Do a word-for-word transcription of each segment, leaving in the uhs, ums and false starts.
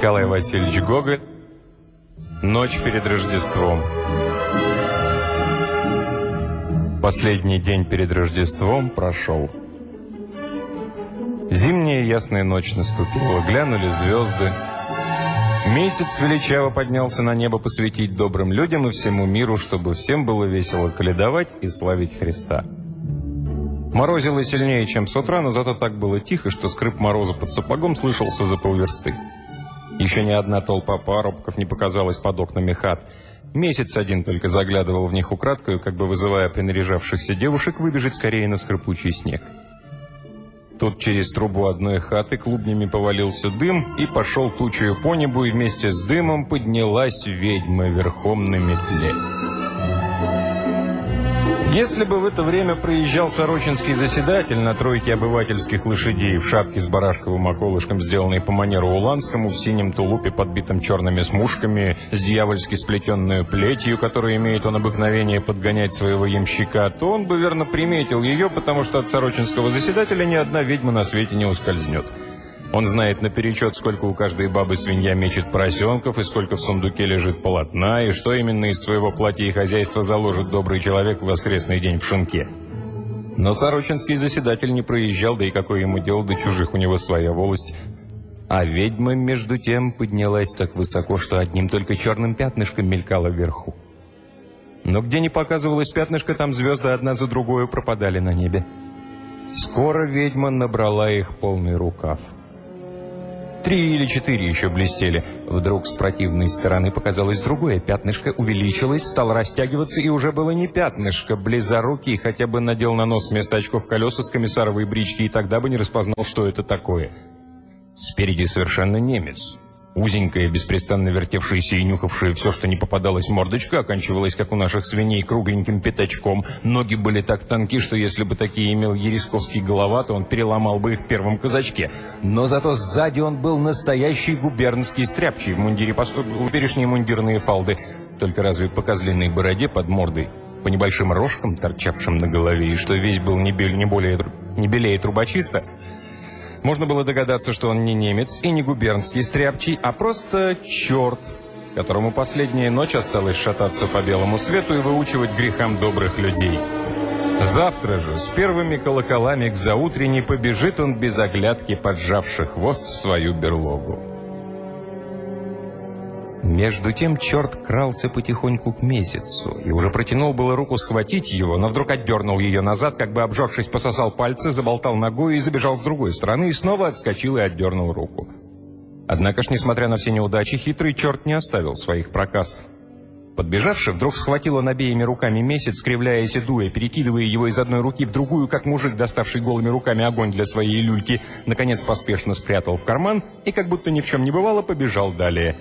Николай Васильевич Гоголь. Ночь перед Рождеством. Последний день перед Рождеством прошел. Зимняя ясная ночь наступила, глянули звезды. Месяц величаво поднялся на небо посвятить добрым людям и всему миру, чтобы всем было весело колядовать и славить Христа. Морозило сильнее, чем с утра, но зато так было тихо, что скрип мороза под сапогом слышался за полверсты. Еще ни одна толпа парубков не показалась под окнами хат. Месяц один только заглядывал в них украдкою, как бы вызывая принаряжавшихся девушек выбежать скорее на скрипучий снег. Тут через трубу одной хаты клубнями повалился дым, и пошел тучею по небу, и вместе с дымом поднялась ведьма верхом на метле. Если бы в это время проезжал сорочинский заседатель на тройке обывательских лошадей в шапке с барашковым околышком, сделанной по манеру уланскому, в синем тулупе, подбитом черными смушками, с дьявольски сплетенную плетью, которую имеет он обыкновение подгонять своего ямщика, то он бы верно приметил ее, потому что от сорочинского заседателя ни одна ведьма на свете не ускользнет. Он знает наперечет, сколько у каждой бабы свинья мечет поросенков, и сколько в сундуке лежит полотна, и что именно из своего платья и хозяйства заложит добрый человек в воскресный день в шинке. Но сорочинский заседатель не проезжал, да и какое ему дело до чужих, у него своя волость. А ведьма, между тем, поднялась так высоко, что одним только черным пятнышком мелькала вверху. Но где не показывалось пятнышко, там звезды одна за другой пропадали на небе. Скоро ведьма набрала их полный рукав. Три или четыре еще блестели. Вдруг с противной стороны показалось другое пятнышко, увеличилось, стало растягиваться, и уже было не пятнышко. Близорукий хотя бы надел на нос вместо очков колеса с комиссаровой брички, и тогда бы не распознал, что это такое. Спереди совершенно немец. Узенькая, беспрестанно вертевшаяся и нюхавшая все, что не попадалось, мордочка оканчивалась, как у наших свиней, кругленьким пятачком. Ноги были так тонки, что если бы такие имел Ересковский голова, то он переломал бы их в первом казачке. Но зато сзади он был настоящий губернский стряпчий в мундире, поскольку перешние мундирные фалды, только разве по козлиной бороде под мордой, по небольшим рожкам, торчавшим на голове, и что весь был не, бель, не, более, не белее трубочиста. Можно было догадаться, что он не немец и не губернский стряпчий, а просто черт, которому последняя ночь осталась шататься по белому свету и выучивать грехам добрых людей. Завтра же с первыми колоколами к заутренней побежит он без оглядки, поджавший хвост в свою берлогу. Между тем черт крался потихоньку к месяцу и уже протянул было руку схватить его, но вдруг отдернул ее назад, как бы обжегшись, пососал пальцы, заболтал ногой и забежал с другой стороны, и снова отскочил и отдернул руку. Однако ж, несмотря на все неудачи, хитрый черт не оставил своих проказ. Подбежавший, вдруг схватил он обеими руками месяц, кривляясь и дуя, перекидывая его из одной руки в другую, как мужик, доставший голыми руками огонь для своей люльки, наконец поспешно спрятал в карман и, как будто ни в чем не бывало, побежал далее.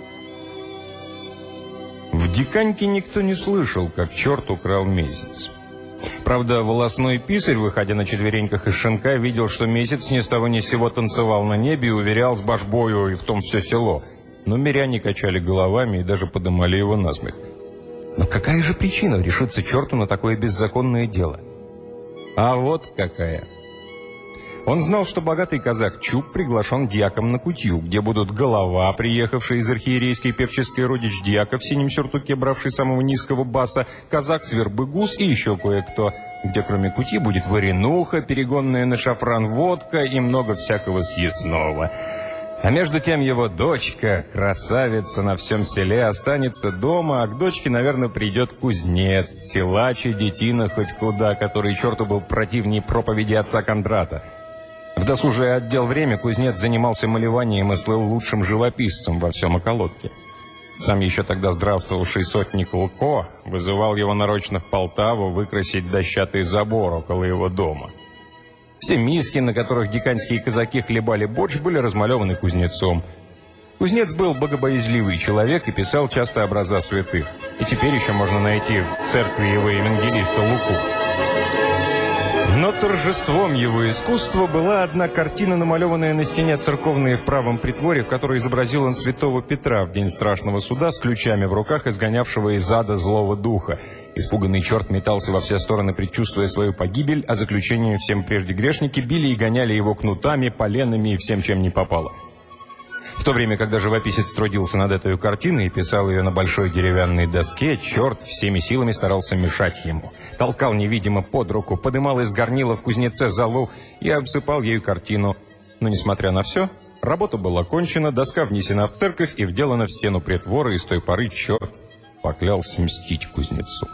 В Диканьке никто не слышал, как черт украл месяц. Правда, волосной писарь, выходя на четвереньках из шинка, видел, что месяц ни с того ни с сего танцевал на небе и уверял с башбою, и в том все село. Но миряне качали головами и даже подымали его насмех. Но какая же причина решиться черту на такое беззаконное дело? А вот какая. Он знал, что богатый казак Чуб приглашен дьяком на кутью, где будут голова, приехавший из архиерейской певческой, родич дьяка в синем сюртуке, бравший самого низкого баса, казак Свербыгус и еще кое-кто, где кроме кутьи будет варенуха, перегонная на шафран водка и много всякого съестного. А между тем его дочка, красавица на всем селе, останется дома, а к дочке, наверное, придет кузнец, силач и детина хоть куда, который черту был противней проповеди отца Кондрата. В досужее отдел время кузнец занимался малеванием и слыл лучшим живописцем во всем околотке. Сам еще тогда здравствовавший сотник Луко вызывал его нарочно в Полтаву выкрасить дощатый забор около его дома. Все миски, на которых диканьские казаки хлебали борщ, были размалеваны кузнецом. Кузнец был богобоязливый человек и писал часто образа святых. И теперь еще можно найти в церкви его евангелиста Луку. Но торжеством его искусства была одна картина, намалеванная на стене церковной в правом притворе, в которой изобразил он святого Петра в день страшного суда с ключами в руках, изгонявшего из ада злого духа. Испуганный черт метался во все стороны, предчувствуя свою погибель, а заключение всем прежде грешники били и гоняли его кнутами, поленами и всем, чем не попало. В то время, когда живописец трудился над этой картиной и писал ее на большой деревянной доске, черт всеми силами старался мешать ему. Толкал невидимо под руку, подымал из горнила в кузнеце золу и обсыпал ею картину. Но, несмотря на все, работа была кончена, доска внесена в церковь и вделана в стену притвора, и с той поры черт поклялся мстить кузнецу.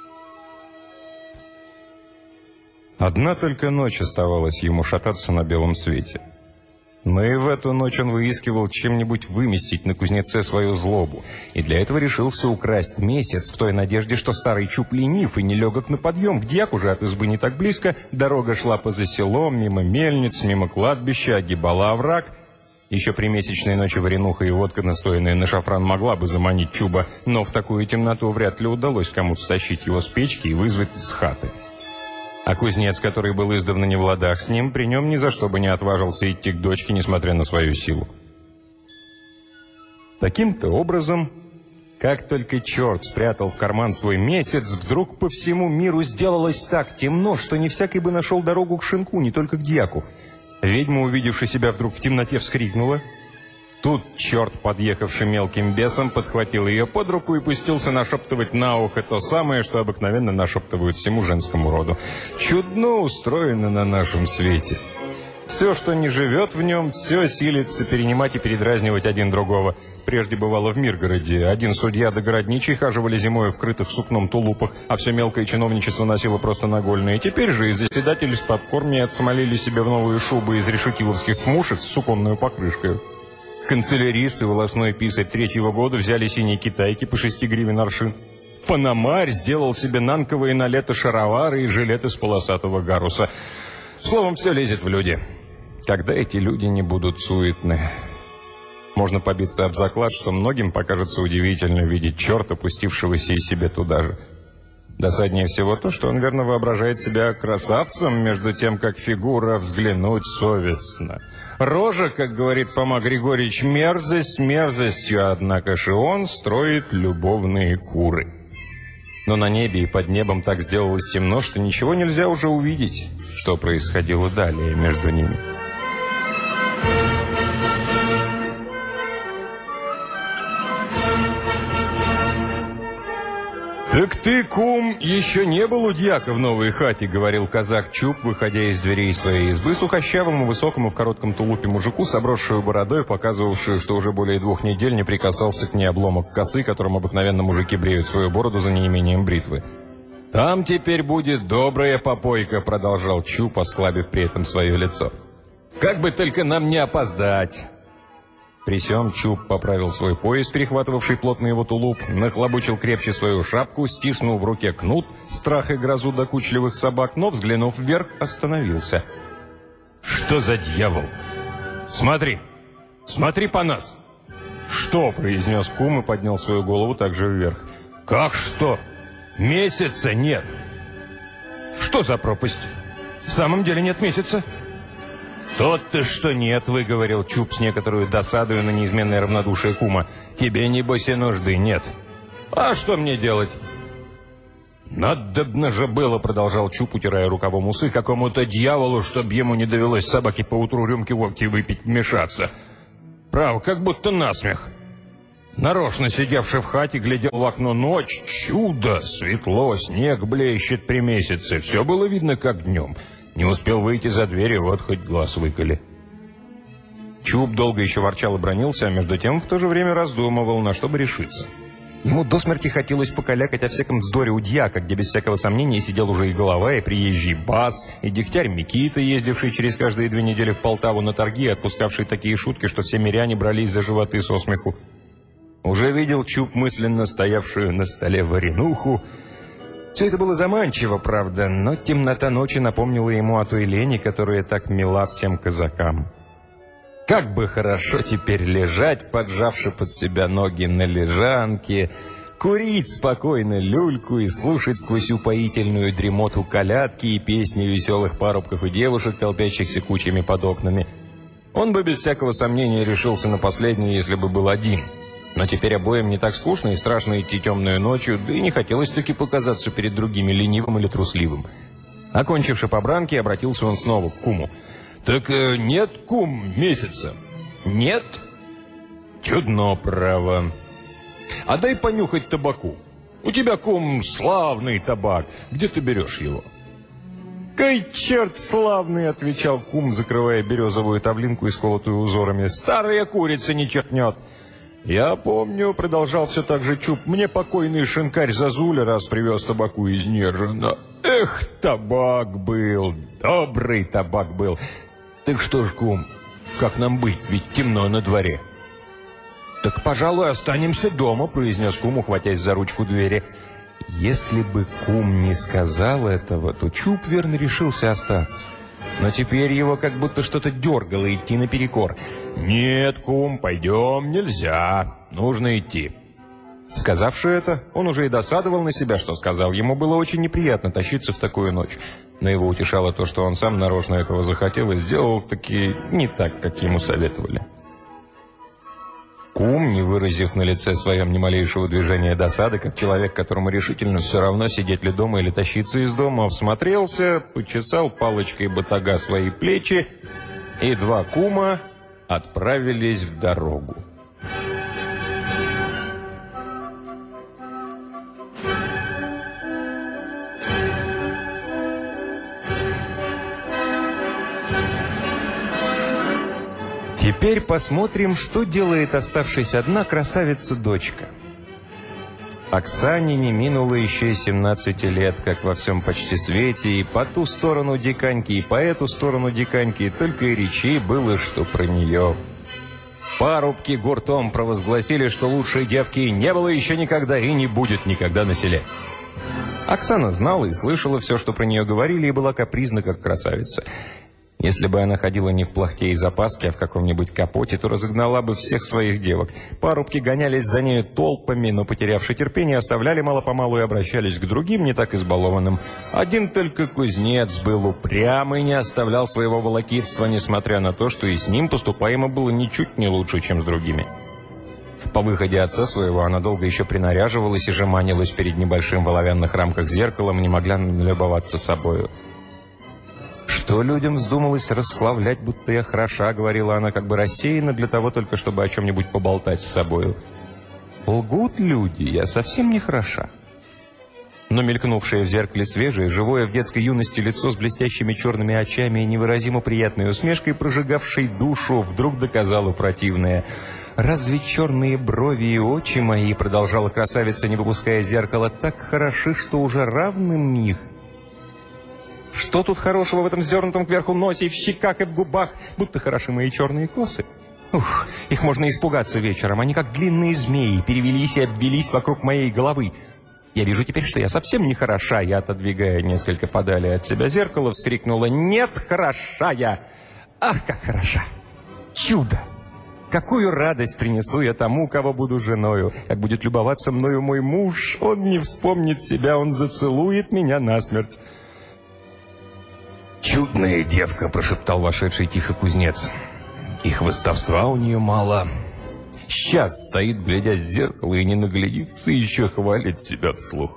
Одна только ночь оставалась ему шататься на белом свете. Но и в эту ночь он выискивал чем-нибудь выместить на кузнеце свою злобу, и для этого решился украсть месяц в той надежде, что старый Чуб ленив и нелегок на подъем. К дьяку же от избы не так близко, дорога шла поза селом, мимо мельниц, мимо кладбища, огибала овраг. Еще при месячной ночи варенуха и водка, настоянная на шафран, могла бы заманить Чуба, но в такую темноту вряд ли удалось кому-то стащить его с печки и вызвать из хаты. А кузнец, который был издавна не в ладах с ним, при нем ни за что бы не отважился идти к дочке, несмотря на свою силу. Таким-то образом, как только черт спрятал в карман свой месяц, вдруг по всему миру сделалось так темно, что не всякий бы нашел дорогу к шинку, не только к дьяку. Ведьма, увидевши себя вдруг в темноте, вскрикнула. Тут черт, подъехавший мелким бесом, подхватил ее под руку и пустился нашептывать на ухо то самое, что обыкновенно нашептывают всему женскому роду. Чудно устроено на нашем свете. Все, что не живет в нем, все силится перенимать и передразнивать один другого. Прежде бывало в Миргороде. Один судья да городничий хаживали зимой в крытых сукном тулупах, а все мелкое чиновничество носило просто нагольное. Теперь же и заседатели с подкормья отсмолили себе в новые шубы из решетиловских смушек с суконной покрышкой. Канцеляристы, волосной писарь третьего года взяли синие китайки по шести гривен аршин. Пономарь сделал себе нанковые на лето шаровары и жилет из полосатого гаруса. Словом, все лезет в люди. Когда эти люди не будут суетны? Можно побиться об заклад, что многим покажется удивительно видеть черта, пустившегося и себе туда же. Досаднее всего то, что он верно воображает себя красавцем, между тем, как фигура взглянуть совестно. Рожа, как говорит Фома Григорьевич, мерзость мерзостью, однако же он строит любовные куры. Но на небе и под небом так сделалось темно, что ничего нельзя уже увидеть, что происходило далее между ними. «Так ты, кум, еще не был у дьяка в новой хате», — говорил казак Чуб, выходя из дверей своей избы, сухощавому, высокому в коротком тулупе мужику, с обросшую бородой, показывавшую, что уже более двух недель не прикасался к ней обломок косы, которым обыкновенно мужики бреют свою бороду за неимением бритвы. «Там теперь будет добрая попойка», — продолжал Чуб, осклабив при этом свое лицо. «Как бы только нам не опоздать». При сём Чуб поправил свой пояс, перехватывавший плотно его тулуп, нахлобучил крепче свою шапку, стиснул в руке кнут, страх и грозу докучливых собак, но, взглянув вверх, остановился. «Что за дьявол? Смотри! Смотри по нас!» «Что?» — произнес кум и поднял свою голову также вверх. «Как что? Месяца нет!» «Что за пропасть? В самом деле нет месяца?» «Тот-то что нет», — выговорил Чуб с некоторой досадою на неизменное равнодушие кума. «Тебе, небось, и нужды нет». «А что мне делать?» «Надобно же было», — продолжал Чуб, утирая рукавом усы, «какому-то дьяволу, чтоб ему не довелось собаке поутру рюмки водки выпить, вмешаться. Право, как будто насмех. Нарочно сидевший в хате глядел в окно ночь. Чудо! Светло, снег блещет при месяце. Все было видно, как днем. Не успел выйти за дверь, и вот хоть глаз выколи». Чуб долго еще ворчал и бранился, а между тем в то же время раздумывал, на что бы решиться. Ему до смерти хотелось покалякать о всяком вздоре у дьяка, где без всякого сомнения сидел уже и голова, и приезжий бас, и дегтярь Микита, ездивший через каждые две недели в Полтаву на торги, и отпускавший такие шутки, что все миряне брались за животы со смеху. Уже видел Чуб мысленно стоявшую на столе варенуху. Все это было заманчиво, правда, но темнота ночи напомнила ему о той лени, которая так мила всем казакам. Как бы хорошо теперь лежать, поджавши под себя ноги на лежанке, курить спокойно люльку и слушать сквозь упоительную дремоту колядки и песни веселых парубков и девушек, толпящихся кучами под окнами. Он бы без всякого сомнения решился на последнее, если бы был один. Но теперь обоим не так скучно и страшно идти темную ночью, да и не хотелось-таки показаться перед другими ленивым или трусливым. Окончивши побранки, обратился он снова к куму. «Так э, нет, кум, месяца?» «Нет?» Чудно, право. А дай понюхать табаку. У тебя, кум, славный табак. Где ты берешь его? «Кай черт славный!» — отвечал кум, закрывая березовую тавлинку, исколотую узорами. «Старая курица не черкнет!» «Я помню», — продолжал все так же Чуб, «мне покойный шинкарь Зазуля раз привез табаку из Нежина. Эх, табак был, добрый табак был. Так что ж, кум, как нам быть, ведь темно на дворе?» «Так, пожалуй, останемся дома», — произнес кум, ухватясь за ручку двери. Если бы кум не сказал этого, то Чуб верно решился остаться. Но теперь его как будто что-то дергало идти наперекор. «Нет, кум, пойдем, нельзя, нужно идти». Сказавши это, он уже и досадовал на себя, что сказал. Ему было очень неприятно тащиться в такую ночь. Но его утешало то, что он сам нарочно этого захотел и сделал таки не так, как ему советовали. Кум, не выразив на лице своем ни малейшего движения досады, как человек, которому решительно все равно, сидеть ли дома или тащиться из дома, всмотрелся, почесал палочкой батага свои плечи, и два кума отправились в дорогу. Теперь посмотрим, что делает оставшись одна красавица-дочка. Оксане не минуло еще и семнадцати лет, как во всем почти свете, и по ту сторону диканьки, и по эту сторону диканьки, только и речей было, что про нее. Парубки гуртом провозгласили, что лучшей девки не было еще никогда и не будет никогда на селе. Оксана знала и слышала все, что про нее говорили, и была капризна, как красавица. Если бы она ходила не в плахте и запаске, а в каком-нибудь капоте, то разогнала бы всех своих девок. Парубки гонялись за нею толпами, но, потерявши терпение, оставляли мало-помалу и обращались к другим, не так избалованным. Один только кузнец был упрям и не оставлял своего волокитства, несмотря на то, что и с ним поступаемо было ничуть не лучше, чем с другими. По выходе отца своего она долго еще принаряживалась и жеманилась перед небольшим в оловянных рамках зеркалом, не могла налюбоваться собою. «Что людям вздумалось расславлять, будто я хороша», — говорила она как бы рассеянно, для того только, чтобы о чем-нибудь поболтать с собою. «Лгут люди, я совсем не хороша». Но мелькнувшее в зеркале свежее, живое в детской юности лицо с блестящими черными очами и невыразимо приятной усмешкой, прожигавшей душу, вдруг доказало противное. «Разве черные брови и очи мои, — продолжала красавица, не выпуская зеркала, — так хороши, что уже равным их? Что тут хорошего в этом сдернутом кверху носе и в щеках и в губах, будто хороши мои черные косы? Ух, их можно испугаться вечером, они как длинные змеи перевелись и обвелись вокруг моей головы. Я вижу теперь, что я совсем не хороша». Я, отодвигая несколько подали от себя зеркало, вскрикнула: «Нет, хороша я! Ах, как хороша! Чудо! Какую радость принесу я тому, кого буду женою! Как будет любоваться мною мой муж, он не вспомнит себя, он зацелует меня насмерть!» «Чудная девка!» – прошептал вошедший тихо кузнец. «И хвостовства у нее мало. Сейчас стоит, глядя в зеркало, и не наглядится, еще хвалит себя вслух».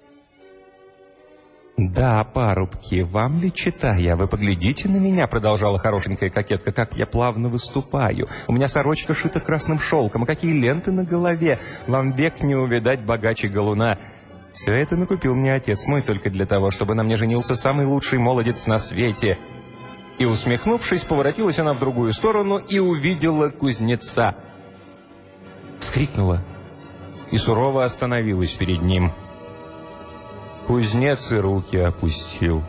«Да, парубки, вам ли читая? Вы поглядите на меня», — продолжала хорошенькая кокетка, — «как я плавно выступаю. У меня сорочка шита красным шелком, а какие ленты на голове! Вам век не увидать богаче галуна. Все это накупил мне отец мой только для того, чтобы на мне женился самый лучший молодец на свете». И, усмехнувшись, поворотилась она в другую сторону и увидела кузнеца. Вскрикнула и сурово остановилась перед ним. Кузнец и руки опустил.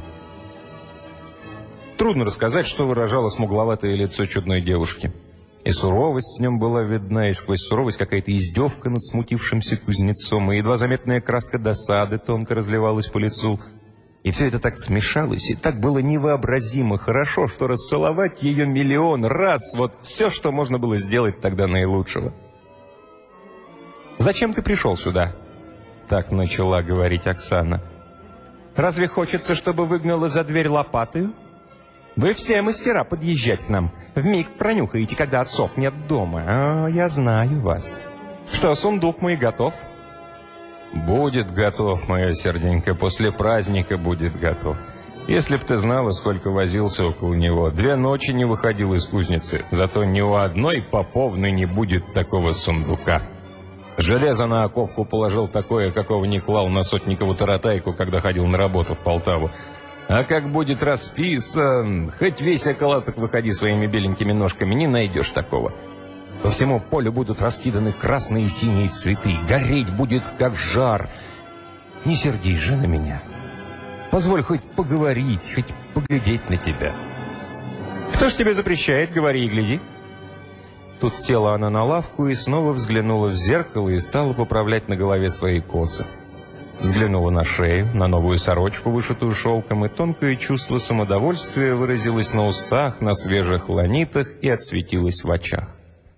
Трудно рассказать, что выражало смугловатое лицо чудной девушки. И суровость в нем была видна, и сквозь суровость какая-то издевка над смутившимся кузнецом, и едва заметная краска досады тонко разливалась по лицу. И все это так смешалось, и так было невообразимо хорошо, что расцеловать ее миллион раз — вот все, что можно было сделать тогда наилучшего. «Зачем ты пришел сюда?» — так начала говорить Оксана. «Разве хочется, чтобы выгнала за дверь лопатою? Вы все мастера подъезжать к нам. Вмиг пронюхаете, когда отцов нет дома. А, я знаю вас. Что, сундук мой готов?» «Будет готов, моя серденька, после праздника будет готов. Если б ты знала, сколько возился около него. Две ночи не выходил из кузницы. Зато ни у одной поповны не будет такого сундука. Железо на оковку положил такое, какого не клал на Сотникову таратайку, когда ходил на работу в Полтаву. А как будет расписан, хоть весь околоток выходи своими беленькими ножками, не найдешь такого. По всему полю будут раскиданы красные и синие цветы. Гореть будет, как жар. Не сердись же на меня. Позволь хоть поговорить, хоть поглядеть на тебя. Кто ж тебе запрещает? Говори и гляди. Тут села она на лавку и снова взглянула в зеркало и стала поправлять на голове свои косы. Взглянула на шею, на новую сорочку, вышитую шелком, и тонкое чувство самодовольствия выразилось на устах, на свежих ланитах и отсветилось в очах.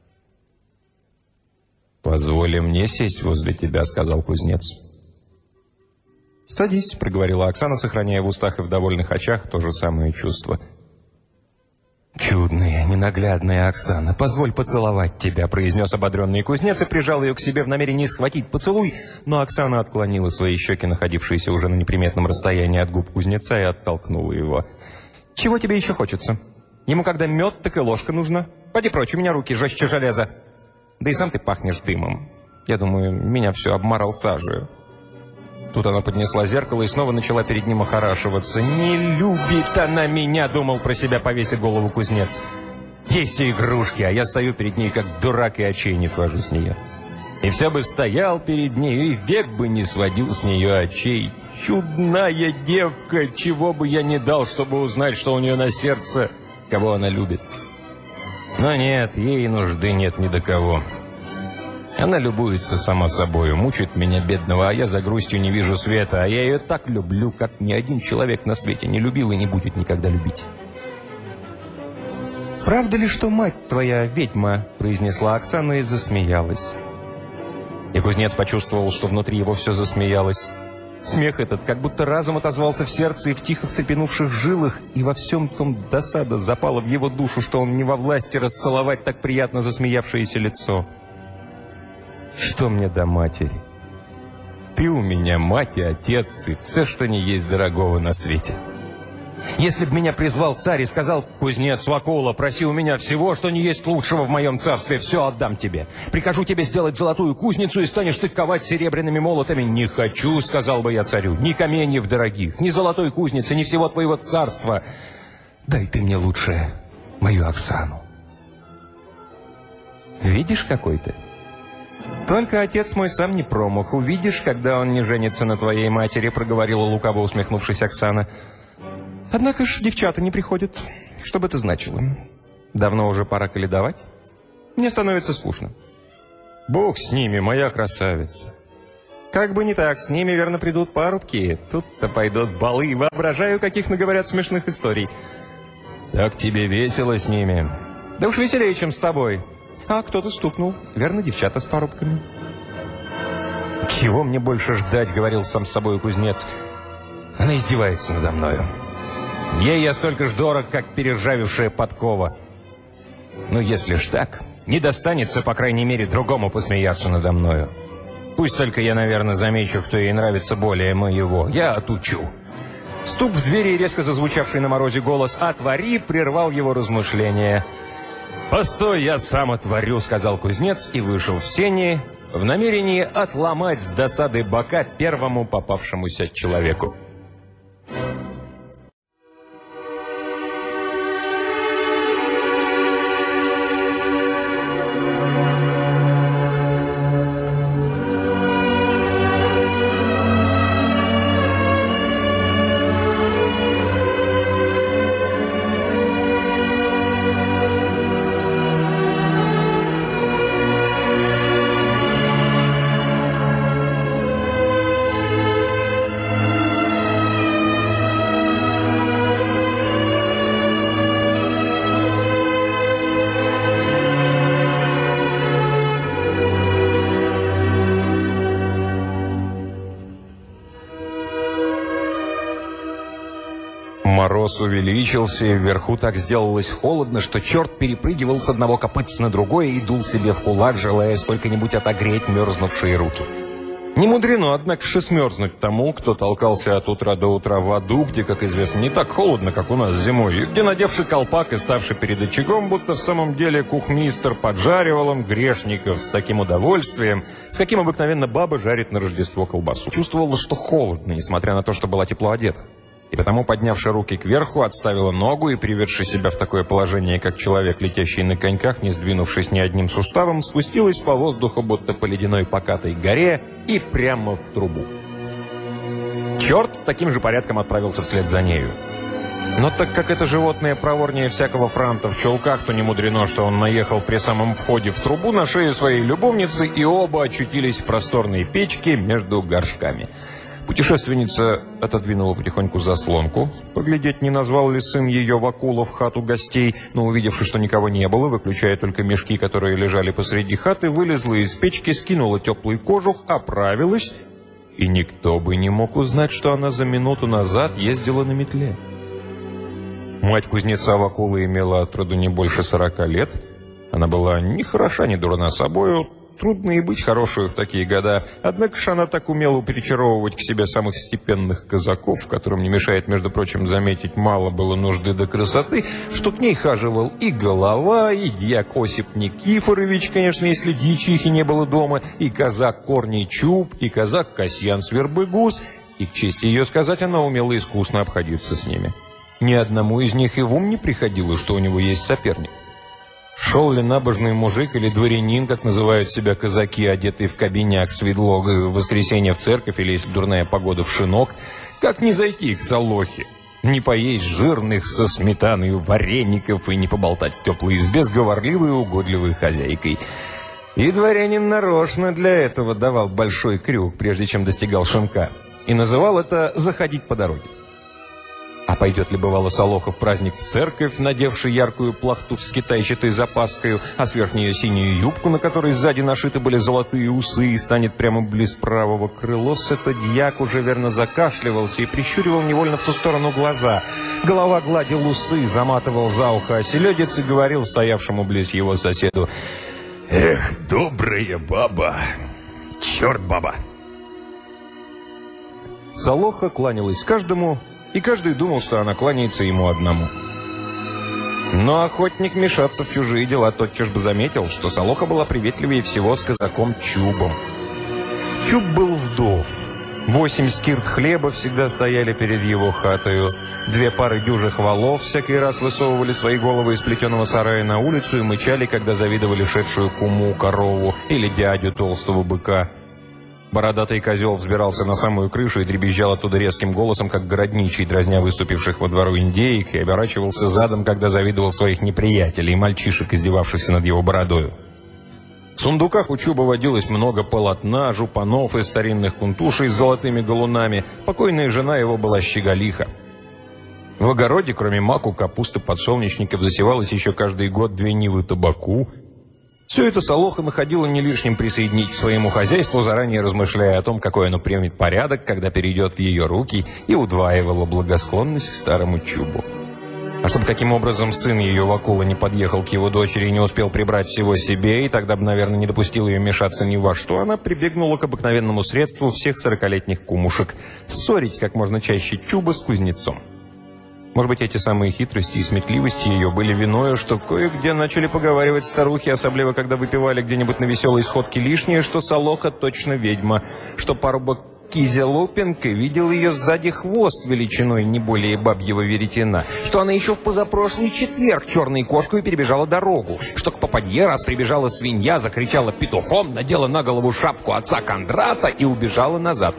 «Позволь мне сесть возле тебя», — сказал кузнец. «Садись», — проговорила Оксана, сохраняя в устах и в довольных очах то же самое чувство. «Чудная, ненаглядная Оксана, позволь поцеловать тебя», — произнес ободренный кузнец и прижал ее к себе в намерении схватить поцелуй, но Оксана отклонила свои щеки, находившиеся уже на неприметном расстоянии от губ кузнеца, и оттолкнула его. «Чего тебе еще хочется? Ему когда мед, так и ложка нужна. Поди прочь, у меня руки жестче железа. Да и сам ты пахнешь дымом. Я думаю, меня все обмарал сажей». Тут она поднесла зеркало и снова начала перед ним охорашиваться. «Не любит она меня», — думал про себя, повесив голову кузнец. «Ей все игрушки, а я стою перед ней, как дурак, и очей не свожу с нее. И все бы стоял перед ней, и век бы не сводил с нее очей. Чудная девка, чего бы я не дал, чтобы узнать, что у нее на сердце, кого она любит. Но нет, ей нужды нет ни до кого». Она любуется сама собою, мучает меня, бедного, а я за грустью не вижу света, а я ее так люблю, как ни один человек на свете не любил и не будет никогда любить. «Правда ли, что мать твоя ведьма?» – произнесла Оксана и засмеялась. И кузнец почувствовал, что внутри его все засмеялось. Смех этот как будто разом отозвался в сердце и в тихо встрепенувших жилах, и во всем том досада запала в его душу, что он не во власти расцеловать так приятно засмеявшееся лицо. «Что мне до матери? Ты у меня мать и отец, и все, что не есть дорогого на свете. Если б меня призвал царь и сказал: кузнец Вакула, проси у меня всего, что не есть лучшего в моем царстве, все отдам тебе. Прикажу тебе сделать золотую кузницу, и станешь ты ковать серебряными молотами. Не хочу, сказал бы я царю, ни каменьев дорогих, ни золотой кузницы, ни всего твоего царства. Дай ты мне лучше мою Оксану. Видишь, какой ты? Только отец мой сам не промах. Увидишь, когда он не женится на твоей матери», — проговорила лукаво усмехнувшись Оксана. «Однако ж девчата не приходят. Что бы это значило? Давно уже пора каледовать? Мне становится скучно». «Бог с ними, моя красавица». «Как бы не так, с ними, верно, придут парубки. Тут-то пойдут балы. Воображаю, каких наговорят смешных историй». «Так тебе весело с ними?» «Да уж веселее, чем с тобой». «А кто-то стукнул. Верно, девчата с парубками». «Чего мне больше ждать?» — говорил сам с собой кузнец. «Она издевается надо мною. Ей я столько ж дорог, как перержавившая подкова. Ну, если ж так, не достанется, по крайней мере, другому посмеяться надо мною. Пусть только я, наверное, замечу, кто ей нравится более моего. Я отучу». Стук в двери и резко зазвучавший на морозе голос «Отвори!» прервал его размышления. «Постой, я сам отворю», — сказал кузнец и вышел в сени в намерении отломать с досады бока первому попавшемуся человеку. Мороз увеличился, и вверху так сделалось холодно, что черт перепрыгивал с одного копытца на другое и дул себе в кулак, желая сколько-нибудь отогреть мерзнувшие руки. Не мудрено, однако, же смерзнуть тому, кто толкался от утра до утра в аду, где, как известно, не так холодно, как у нас зимой, и где, надевший колпак и ставший перед очагом, будто в самом деле кухмистер поджаривал он грешников с таким удовольствием, с каким обыкновенно баба жарит на Рождество колбасу. Чувствовала, что холодно, несмотря на то, что была тепло одета. И потому, поднявши руки кверху, отставила ногу и, приведши себя в такое положение, как человек, летящий на коньках, не сдвинувшись ни одним суставом, спустилась по воздуху, будто по ледяной покатой горе, и прямо в трубу. Черт таким же порядком отправился вслед за нею. Но так как это животное проворнее всякого франта в чулках, то не мудрено, что он наехал при самом входе в трубу на шею своей любовницы, и оба очутились в просторной печке между горшками. Путешественница отодвинула потихоньку заслонку, поглядеть, не назвал ли сын ее Вакула в хату гостей, но, увидевши, что никого не было, выключая только мешки, которые лежали посреди хаты, вылезла из печки, скинула теплый кожух, оправилась, и никто бы не мог узнать, что она за минуту назад ездила на метле. Мать кузнеца Вакула имела от роду не больше сорока лет. Она была ни хороша, ни дурна собою. Трудно и быть хорошей в такие года. Однако же она так умела причаровывать к себе самых степенных казаков, которым не мешает, между прочим, заметить, мало было нужды до красоты, что к ней хаживал и голова, и дьяк Осип Никифорович, конечно, если дьячихи не было дома, и казак Корней Чуб, и казак Касьян Свербыгус, и, к чести ее сказать, она умела искусно обходиться с ними. Ни одному из них и в ум не приходило, что у него есть соперник. Шел ли набожный мужик или дворянин, как называют себя казаки, одетые в кабиняк с ведлогой, в воскресенье в церковь или, если дурная погода, в шинок, как не зайти к Солохе, не поесть жирных со сметаной вареников и не поболтать в теплой избе с говорливой и угодливой хозяйкой. И дворянин нарочно для этого давал большой крюк, прежде чем достигал шинка, и называл это «заходить по дороге». А пойдет ли, бывало, Солоха в праздник в церковь, надевший яркую плахту с китайчатой запаскою, а сверх нее синюю юбку, на которой сзади нашиты были золотые усы, и станет прямо близ правого крылос, это дьяк уже верно закашливался и прищуривал невольно в ту сторону глаза. Голова гладил усы, заматывал за ухо оселедец и говорил стоявшему близ его соседу: «Эх, добрая баба! Черт, баба!» Солоха кланялась каждому, и каждый думал, что она кланяется ему одному. Но охотник мешаться в чужие дела тотчас бы заметил, что Солоха была приветливее всего с казаком Чубом. Чуб был вдов. Восемь скирт хлеба всегда стояли перед его хатою. Две пары дюжих валов всякий раз высовывали свои головы из плетеного сарая на улицу и мычали, когда завидовали шедшую куму корову или дядю толстого быка. Бородатый козел взбирался на самую крышу и дребезжал оттуда резким голосом, как городничий, дразня выступивших во двору индеек, и оборачивался задом, когда завидовал своих неприятелей, мальчишек, издевавшихся над его бородою. В сундуках у Чуба водилось много полотна, жупанов и старинных кунтушей с золотыми галунами. Покойная жена его была щеголиха. В огороде, кроме маку, капусты, подсолнечников, засевалось еще каждый год две нивы табаку. Все это Солоха находила не лишним присоединить к своему хозяйству, заранее размышляя о том, какой оно примет порядок, когда перейдет в ее руки, и удваивала благосклонность к старому Чубу. А чтобы каким образом сын ее Вакула не подъехал к его дочери и не успел прибрать всего себе, и тогда бы, наверное, не допустил ее мешаться ни во что, она прибегнула к обыкновенному средству всех сорокалетних кумушек – ссорить как можно чаще Чуба с кузнецом. Может быть, эти самые хитрости и сметливости ее были виною, что кое-где начали поговаривать старухи, особливо когда выпивали где-нибудь на веселой сходке лишнее, что Солоха точно ведьма, что парубок Кизя Лупенко видел ее сзади хвост величиной не более бабьего веретена, что она еще в позапрошлый четверг черной кошкой перебежала дорогу, что к попадье раз прибежала свинья, закричала петухом, надела на голову шапку отца Кондрата и убежала назад.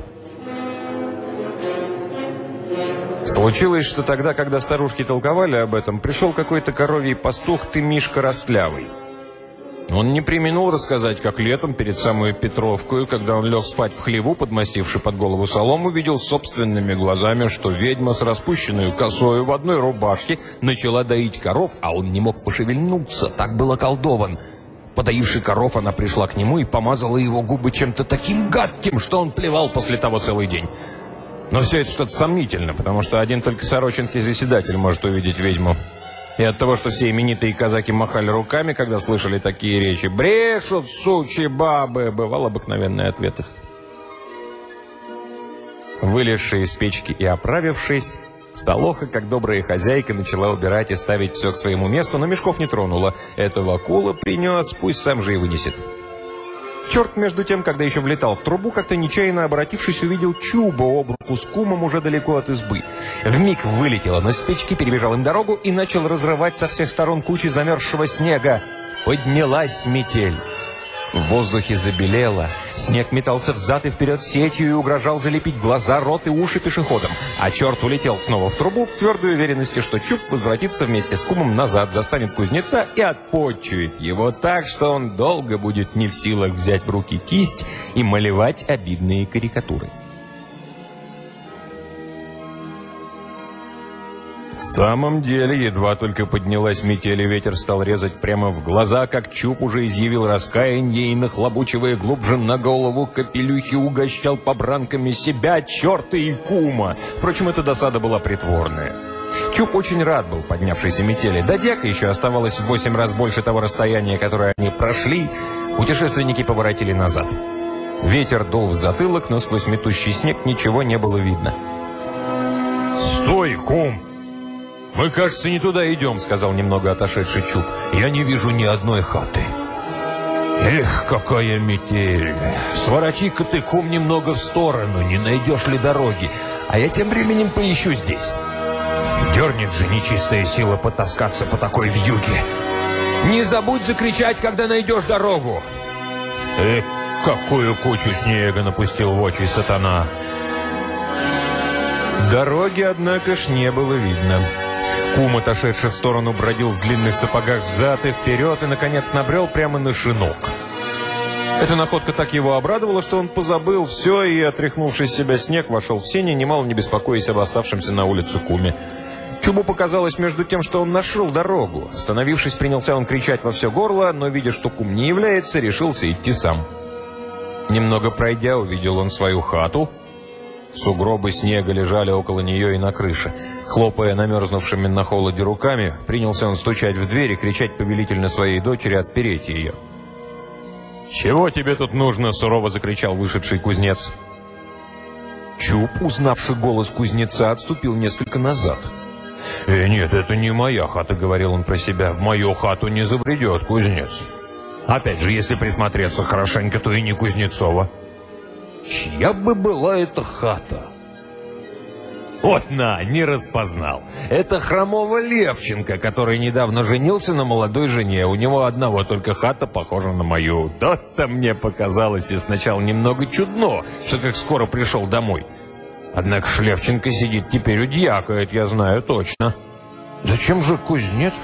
Случилось, что тогда, когда старушки толковали об этом, пришел какой-то коровий пастух Тымишка Растлявый. Он не преминул рассказать, как летом, перед самой Петровкою, когда он лег спать в хлеву, подмастивший под голову солому, видел собственными глазами, что ведьма с распущенной косою в одной рубашке начала доить коров, а он не мог пошевельнуться, так был околдован. Подоивший коров, она пришла к нему и помазала его губы чем-то таким гадким, что он плевал после того целый день. Но все это что-то сомнительно, потому что один только сорочинский заседатель может увидеть ведьму. И от того, что все именитые казаки махали руками, когда слышали такие речи, «Брешут, сучьи бабы!» бывал обыкновенный ответ их. Вылезшая из печки и оправившись, Солоха, как добрая хозяйка, начала убирать и ставить все к своему месту, но мешков не тронула. Этого Акула принес, пусть сам же и вынесет. Черт, между тем, когда еще влетал в трубу, как-то нечаянно обратившись, увидел Чуба об руку с кумом уже далеко от избы. Вмиг вылетел он из печки, перебежал им дорогу и начал разрывать со всех сторон кучи замерзшего снега. Поднялась метель. В воздухе забелело, снег метался взад и вперед сетью и угрожал залепить глаза, рот и уши пешеходам. А черт улетел снова в трубу в твердой уверенности, что Чуб возвратится вместе с кумом назад, застанет кузнеца и отпочует его так, что он долго будет не в силах взять в руки кисть и малевать обидные карикатуры. В самом деле, едва только поднялась метель, и ветер стал резать прямо в глаза, как Чуб уже изъявил раскаяние и, нахлобучивая глубже на голову капелюхи, угощал побранками себя, черта и кума. Впрочем, эта досада была притворная. Чуб очень рад был поднявшейся метели. До Дяка еще оставалось в восемь раз больше того расстояния, которое они прошли. Путешественники поворотили назад. Ветер дул в затылок, но сквозь метущий снег ничего не было видно. «Стой, кум! «Мы, кажется, не туда идем», — сказал немного отошедший Чуб. «Я не вижу ни одной хаты». «Эх, какая метель! Сворачи-ка ты, кум, немного в сторону, не найдешь ли дороги, а я тем временем поищу здесь. Дернет же нечистая сила потаскаться по такой вьюге. Не забудь закричать, когда найдешь дорогу!» «Эх, какую кучу снега напустил в очи сатана!» Дороги, однако ж, не было видно. Кум, отошедший в сторону, бродил в длинных сапогах взад и вперед и, наконец, набрел прямо на шинок. Эта находка так его обрадовала, что он позабыл все и, отряхнувший с себя снег, вошел в сени, немало не беспокоясь об оставшемся на улице куме. Чубу показалось между тем, что он нашел дорогу. Остановившись, принялся он кричать во все горло, но, видя, что кум не является, решился идти сам. Немного пройдя, увидел он свою хату. Сугробы снега лежали около нее и на крыше. Хлопая намерзнувшими на холоде руками, принялся он стучать в дверь и кричать повелительно своей дочери отпереть ее. «Чего тебе тут нужно?» — сурово закричал вышедший кузнец. Чуб, узнавший голос кузнеца, отступил несколько назад. «Э, нет, это не моя хата», — говорил он про себя. «В мою хату не забредет кузнец. Опять же, если присмотреться хорошенько, то и не Кузнецова. Чья бы была эта хата?» Вот на, не распознал. Это хромого Левченко, который недавно женился на молодой жене. У него одного только хата похожа на мою. То-то мне показалось и сначала немного чудно, что как скоро пришел домой. Однако Левченко сидит теперь у дьяка, это я знаю точно. Зачем же кузнец?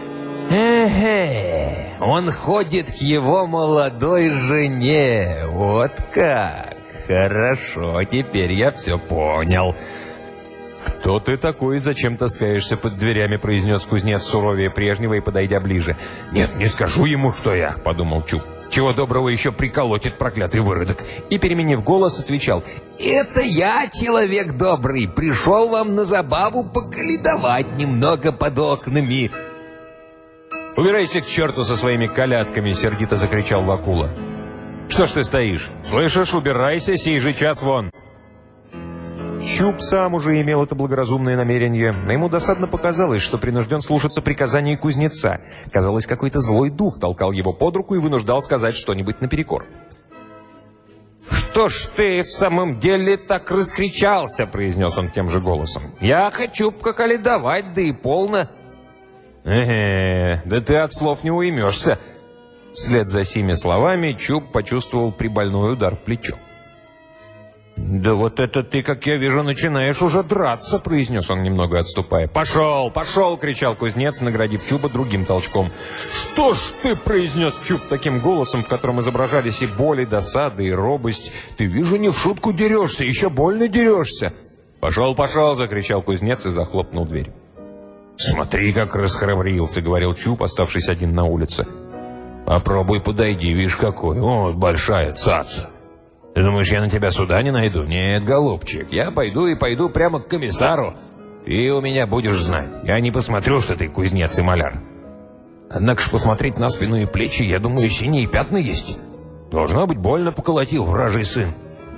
Эхе, он ходит к его молодой жене. Вот как. Хорошо, теперь я все понял. «Кто ты такой и зачем таскаешься под дверями?» — произнес кузнец суровее прежнего и подойдя ближе. «Нет, не скажу ему, что я», — подумал Чуб. «Чего доброго еще приколотит проклятый выродок». И, переменив голос, отвечал: «Это я, человек добрый, пришел вам на забаву поколедовать немного под окнами». «Убирайся к черту со своими колядками!» — сердито закричал Вакула. «Что ж ты стоишь? Слышишь, убирайся, сей же час вон!» Чуб сам уже имел это благоразумное намерение, но ему досадно показалось, что принужден слушаться приказаний кузнеца. Казалось, какой-то злой дух толкал его под руку и вынуждал сказать что-нибудь наперекор. «Что ж ты в самом деле так раскричался?» — произнес он тем же голосом. «Я хочу поколедовать, да и полно». «Эге, да ты от слов не уймешься». Вслед за сими словами Чуб почувствовал прибольной удар в плечо. «Да вот это ты, как я вижу, начинаешь уже драться», — произнес он, немного отступая. «Пошел, пошел!» — кричал кузнец, наградив Чуба другим толчком. «Что ж ты?» — произнес Чуб таким голосом, в котором изображались и боль, и досада, и робость. «Ты, вижу, не в шутку дерешься, еще больно дерешься!» «Пошел, пошел!» — закричал кузнец и захлопнул дверь. «Смотри, как расхрабрился!» — говорил Чуб, оставшись один на улице. «Попробуй подойди, видишь какой! О, большая цаца! Ты думаешь, я на тебя суда не найду? Нет, голубчик, я пойду и пойду прямо к комиссару. Ты у меня будешь знать. Я не посмотрю, что ты кузнец и маляр. Однако ж посмотреть на спину и плечи, я думаю, синие пятна есть. Должно быть, больно поколотил вражий сын.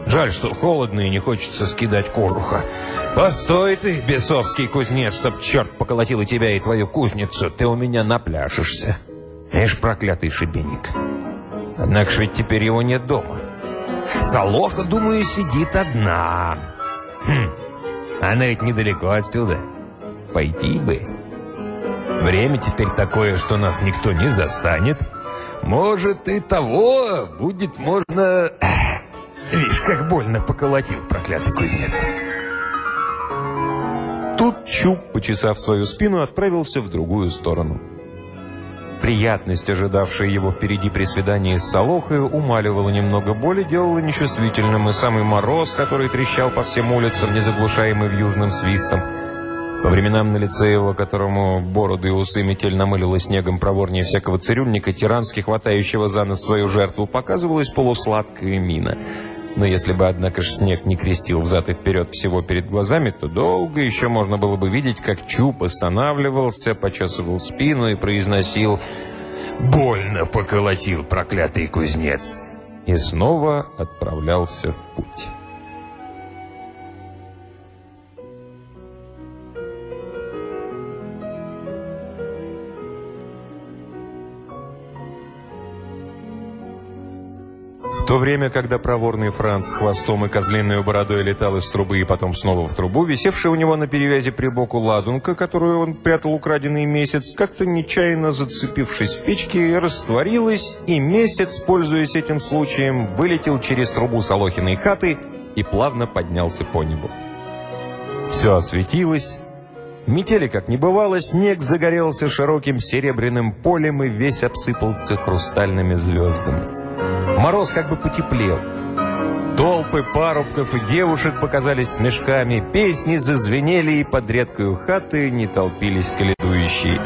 Жаль, что холодно и не хочется скидать кожуха. Постой ты, бесовский кузнец, чтоб черт поколотил и тебя, и твою кузницу. Ты у меня напляшешься. Ишь, проклятый шибеник. Однако ж ведь теперь его нет дома. Солоха, думаю, сидит одна. Хм, она ведь недалеко отсюда. Пойти бы. Время теперь такое, что нас никто не застанет. Может, и того будет можно... Видишь, как больно поколотил проклятый кузнец. Тут Чуб, почесав свою спину, отправился в другую сторону. Приятность, ожидавшая его впереди при свидании с Солохой, умаливала немного боли, делала нечувствительным и самый мороз, который трещал по всем улицам, незаглушаемый вьюжным свистом. По временам на лице его, которому бороды и усы метель намылила снегом проворнее всякого цирюльника, тирански хватающего за нос свою жертву, показывалась полусладкая мина. Но если бы, однако ж, снег не крестил взад и вперед всего перед глазами, то долго еще можно было бы видеть, как Чуб останавливался, почесывал спину и произносил «Больно поколотил проклятый кузнец!» и снова отправлялся в путь. В то время, когда проворный Франц с хвостом и козлиной бородой летал из трубы и потом снова в трубу, висевшая у него на перевязи при боку ладунка, которую он прятал украденный месяц, как-то нечаянно зацепившись в печке, растворилась, и месяц, пользуясь этим случаем, вылетел через трубу Солохиной хаты и плавно поднялся по небу. Все осветилось, метели как не бывало, снег загорелся широким серебряным полем и весь обсыпался хрустальными звездами. Мороз как бы потеплел. Толпы парубков и девушек показались с мешками, песни зазвенели, и под редкою хаты не толпились коледующие.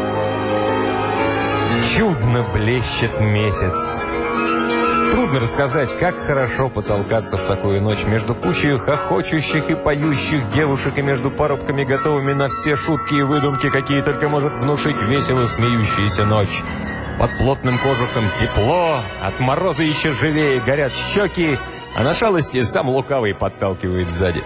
Чудно блещет месяц. Трудно рассказать, как хорошо потолкаться в такую ночь между кучей хохочущих и поющих девушек и между парубками, готовыми на все шутки и выдумки, какие только может внушить весело смеющаяся ночь. Под плотным кожухом тепло, от мороза еще живее горят щеки, а на шалости сам лукавый подталкивает сзади.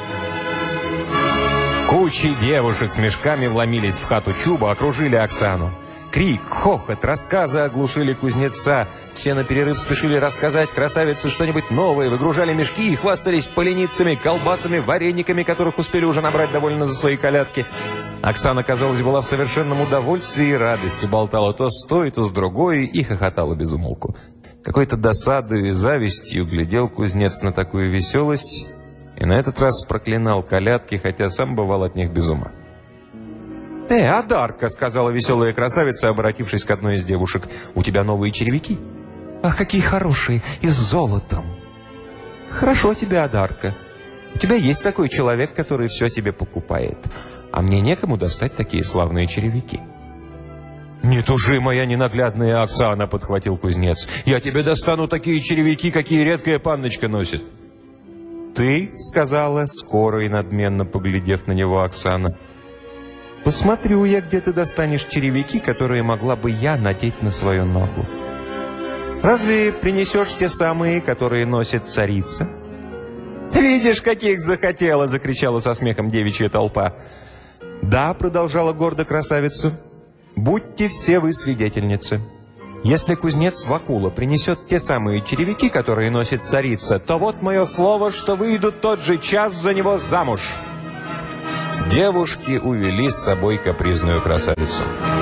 Кучи девушек с мешками вломились в хату Чуба, окружили Оксану. Крик, хохот, рассказы оглушили кузнеца. Все на перерыв спешили рассказать красавице что-нибудь новое, выгружали мешки и хвастались поленицами, колбасами, варениками, которых успели уже набрать довольно за свои колядки. Оксана, казалось, была в совершенном удовольствии и радости, болтала то с той, то с другой и хохотала без умолку. Какой-то досадой и завистью глядел кузнец на такую веселость и на этот раз проклинал колядки, хотя сам бывал от них без ума. «Э, Адарка!» — сказала веселая красавица, обратившись к одной из девушек. «У тебя новые черевики?» «Ах, какие хорошие! И с золотом!» «Хорошо тебе, Адарка. У тебя есть такой человек, который все тебе покупает. А мне некому достать такие славные черевики». «Не тужи, моя ненаглядная Оксана!» — подхватил кузнец. «Я тебе достану такие черевики, какие редкая панночка носит». «Ты?» — сказала, скоро и надменно поглядев на него Оксана. «Посмотрю я, где ты достанешь черевики, которые могла бы я надеть на свою ногу. Разве принесешь те самые, которые носит царица?» «Видишь, каких захотела!» — закричала со смехом девичья толпа. «Да», — продолжала гордо красавица, — «будьте все вы свидетельницы. Если кузнец Вакула принесет те самые черевики, которые носит царица, то вот мое слово, что выйду тот же час за него замуж». Девушки увели с собой капризную красавицу.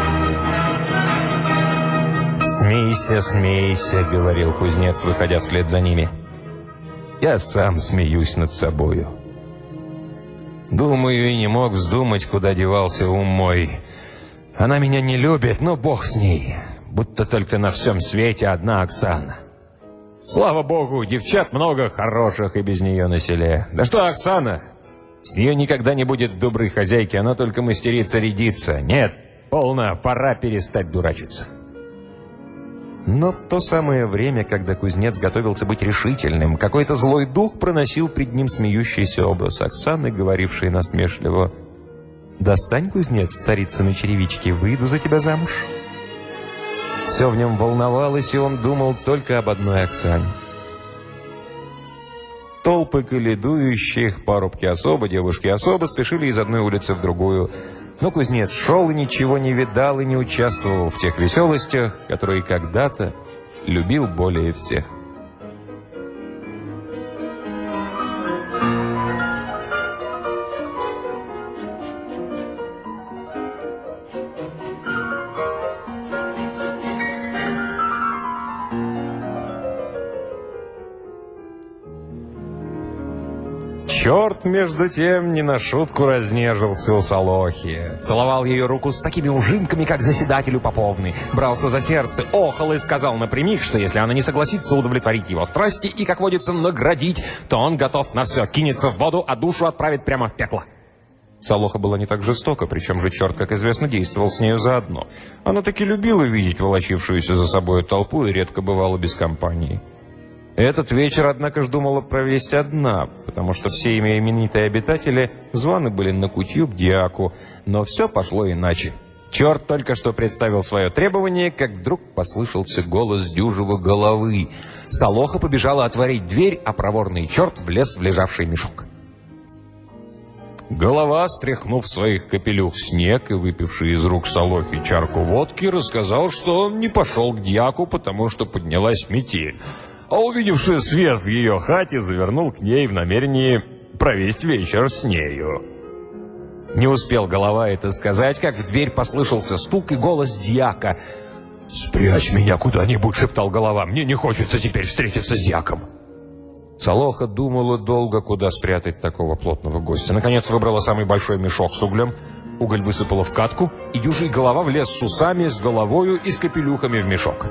«Смейся, смейся», — говорил кузнец, выходя вслед за ними. «Я сам смеюсь над собою. Думаю, и не мог вздумать, куда девался ум мой. Она меня не любит, но бог с ней. Будто только на всем свете одна Оксана. Слава богу, девчат много хороших и без нее на селе. Да что Оксана? С нее никогда не будет доброй хозяйки, она только мастерица рядиться. Нет, полно, пора перестать дурачиться». Но в то самое время, когда кузнец готовился быть решительным, какой-то злой дух проносил пред ним смеющийся образ Оксаны, говорившей насмешливо: «Достань, кузнец, царицыны черевички, выйду за тебя замуж». Все в нем волновалось, и он думал только об одной Оксане. Толпы коледующих, парубки особо, девушки особо спешили из одной улицы в другую. Но кузнец шел и ничего не видал и не участвовал в тех веселостях, которые когда-то любил более всех. Черт, между тем, не на шутку разнежился у Солохи. Целовал ее руку с такими ужимками, как заседателю поповны. Брался за сердце, охал и сказал напрямик, что если она не согласится удовлетворить его страсти и, как водится, наградить, то он готов на все, кинется в воду, а душу отправит прямо в пекло. Солоха была не так жестока, причем же черт, как известно, действовал с нею заодно. Она таки любила видеть волочившуюся за собой толпу и редко бывала без компании. Этот вечер, однако ж, думала провести одна, потому что все ими именитые обитатели званы были на кутью к дьяку, но все пошло иначе. Черт только что представил свое требование, как вдруг послышался голос дюжего головы. Солоха побежала отворить дверь, а проворный черт влез в лежавший мешок. Голова, стряхнув своих капелюх снег и выпивший из рук Солохи чарку водки, рассказал, что он не пошел к дьяку, потому что поднялась метель. А увидевший свет в ее хате, завернул к ней в намерении провести вечер с нею. Не успел голова это сказать, как в дверь послышался стук и голос дьяка. «Спрячь меня куда-нибудь», — шептал голова, — «мне не хочется теперь встретиться с дьяком». Солоха думала долго, куда спрятать такого плотного гостя. Наконец выбрала самый большой мешок с углем. Уголь высыпала в катку, и дюжий голова влез с усами, с головою и с капелюхами в мешок.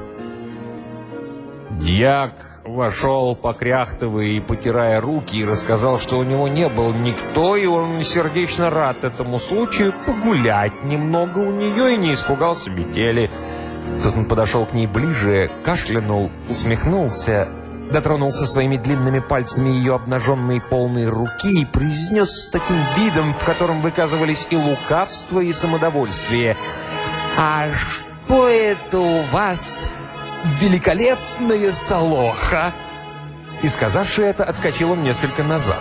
Дьяк вошел, покряхтывая и потирая руки, и рассказал, что у него не был никто, и он сердечно рад этому случаю погулять немного у нее и не испугался метели. Тут он подошел к ней ближе, кашлянул, усмехнулся, дотронулся своими длинными пальцами ее обнаженной полной руки и произнес с таким видом, в котором выказывались и лукавство, и самодовольствие: «А что это у вас? Великолепная Солоха!» И, сказавши это, отскочил он несколько назад.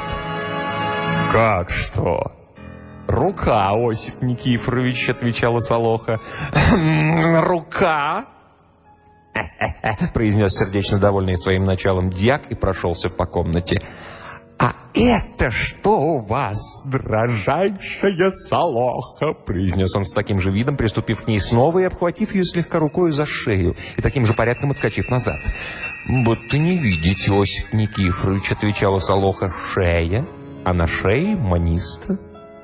«Как что?» «Рука, Осип Никифорович», — отвечала Солоха. «Рука?» — произнес сердечно довольный своим началом дьяк и прошелся по комнате. «А это что у вас, дрожайшая Солоха?» — произнес он с таким же видом, приступив к ней снова и обхватив ее слегка рукою за шею, и таким же порядком отскочив назад. «Будто не видеть, Осип Никифорович», — отвечала Солоха. «Шея, а на шее маниста».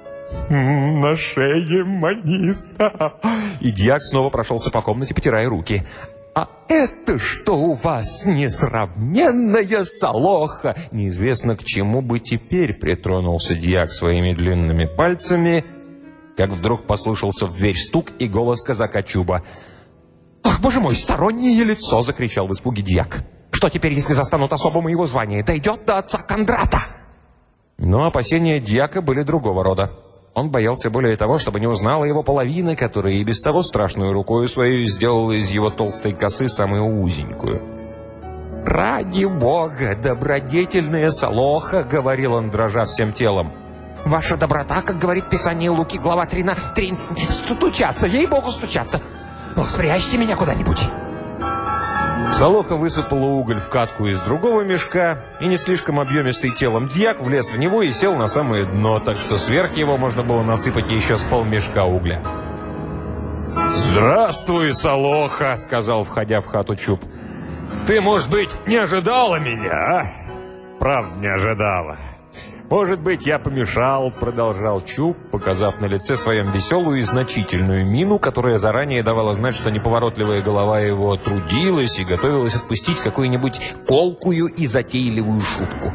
«На шее маниста». И дьяк снова прошелся по комнате, потирая руки. «А это что у вас, несравненная Солоха?» Неизвестно, к чему бы теперь притронулся дьяк своими длинными пальцами, как вдруг послышался в дверь стук и голос казака Чуба. «Ах, боже мой, стороннее лицо!» — закричал в испуге дьяк. «Что теперь, если застанут особо моего звания? Дойдет до отца Кондрата!» Но опасения дьяка были другого рода. Он боялся более того, чтобы не узнала его половина, которая и без того страшную рукою свою сделала из его толстой косы самую узенькую. «Ради бога, добродетельная Солоха!» — говорил он, дрожа всем телом. «Ваша доброта, как говорит Писание Луки, глава три на три, стучаться, ей-богу, стучаться! Ох, спрячьте меня куда-нибудь!» Солоха высыпала уголь в катку из другого мешка, и не слишком объемистый телом дьяк влез в него и сел на самое дно, так что сверх его можно было насыпать еще с полмешка угля. «Здравствуй, Солоха!» — сказал, входя в хату Чуб. «Ты, может быть, не ожидала меня, а? Правда, не ожидала. Может быть, я помешал», — продолжал Чуб, показав на лице своем веселую и значительную мину, которая заранее давала знать, что неповоротливая голова его трудилась и готовилась отпустить какую-нибудь колкую и затейливую шутку.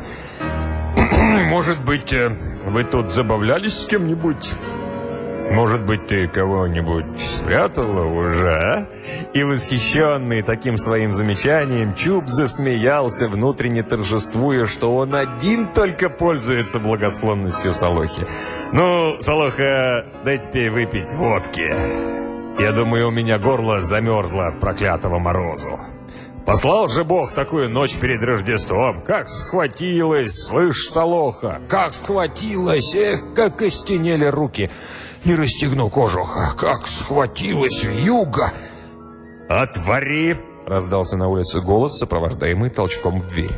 «Может быть, вы тут забавлялись с кем-нибудь? Может быть, ты кого-нибудь спрятала уже, а?» И, восхищенный таким своим замечанием, Чуб засмеялся, внутренне торжествуя, что он один только пользуется благосклонностью Солохи. «Ну, Солоха, дай теперь выпить водки. Я думаю, у меня горло замерзло от проклятого морозу. Послал же Бог такую ночь перед Рождеством. Как схватилась, слышь, Солоха, как схватилась, эх, как остенели руки. Не расстегну кожуха, как схватилась вьюга. «Отвори!» — раздался на улице голос, сопровождаемый толчком в дверь.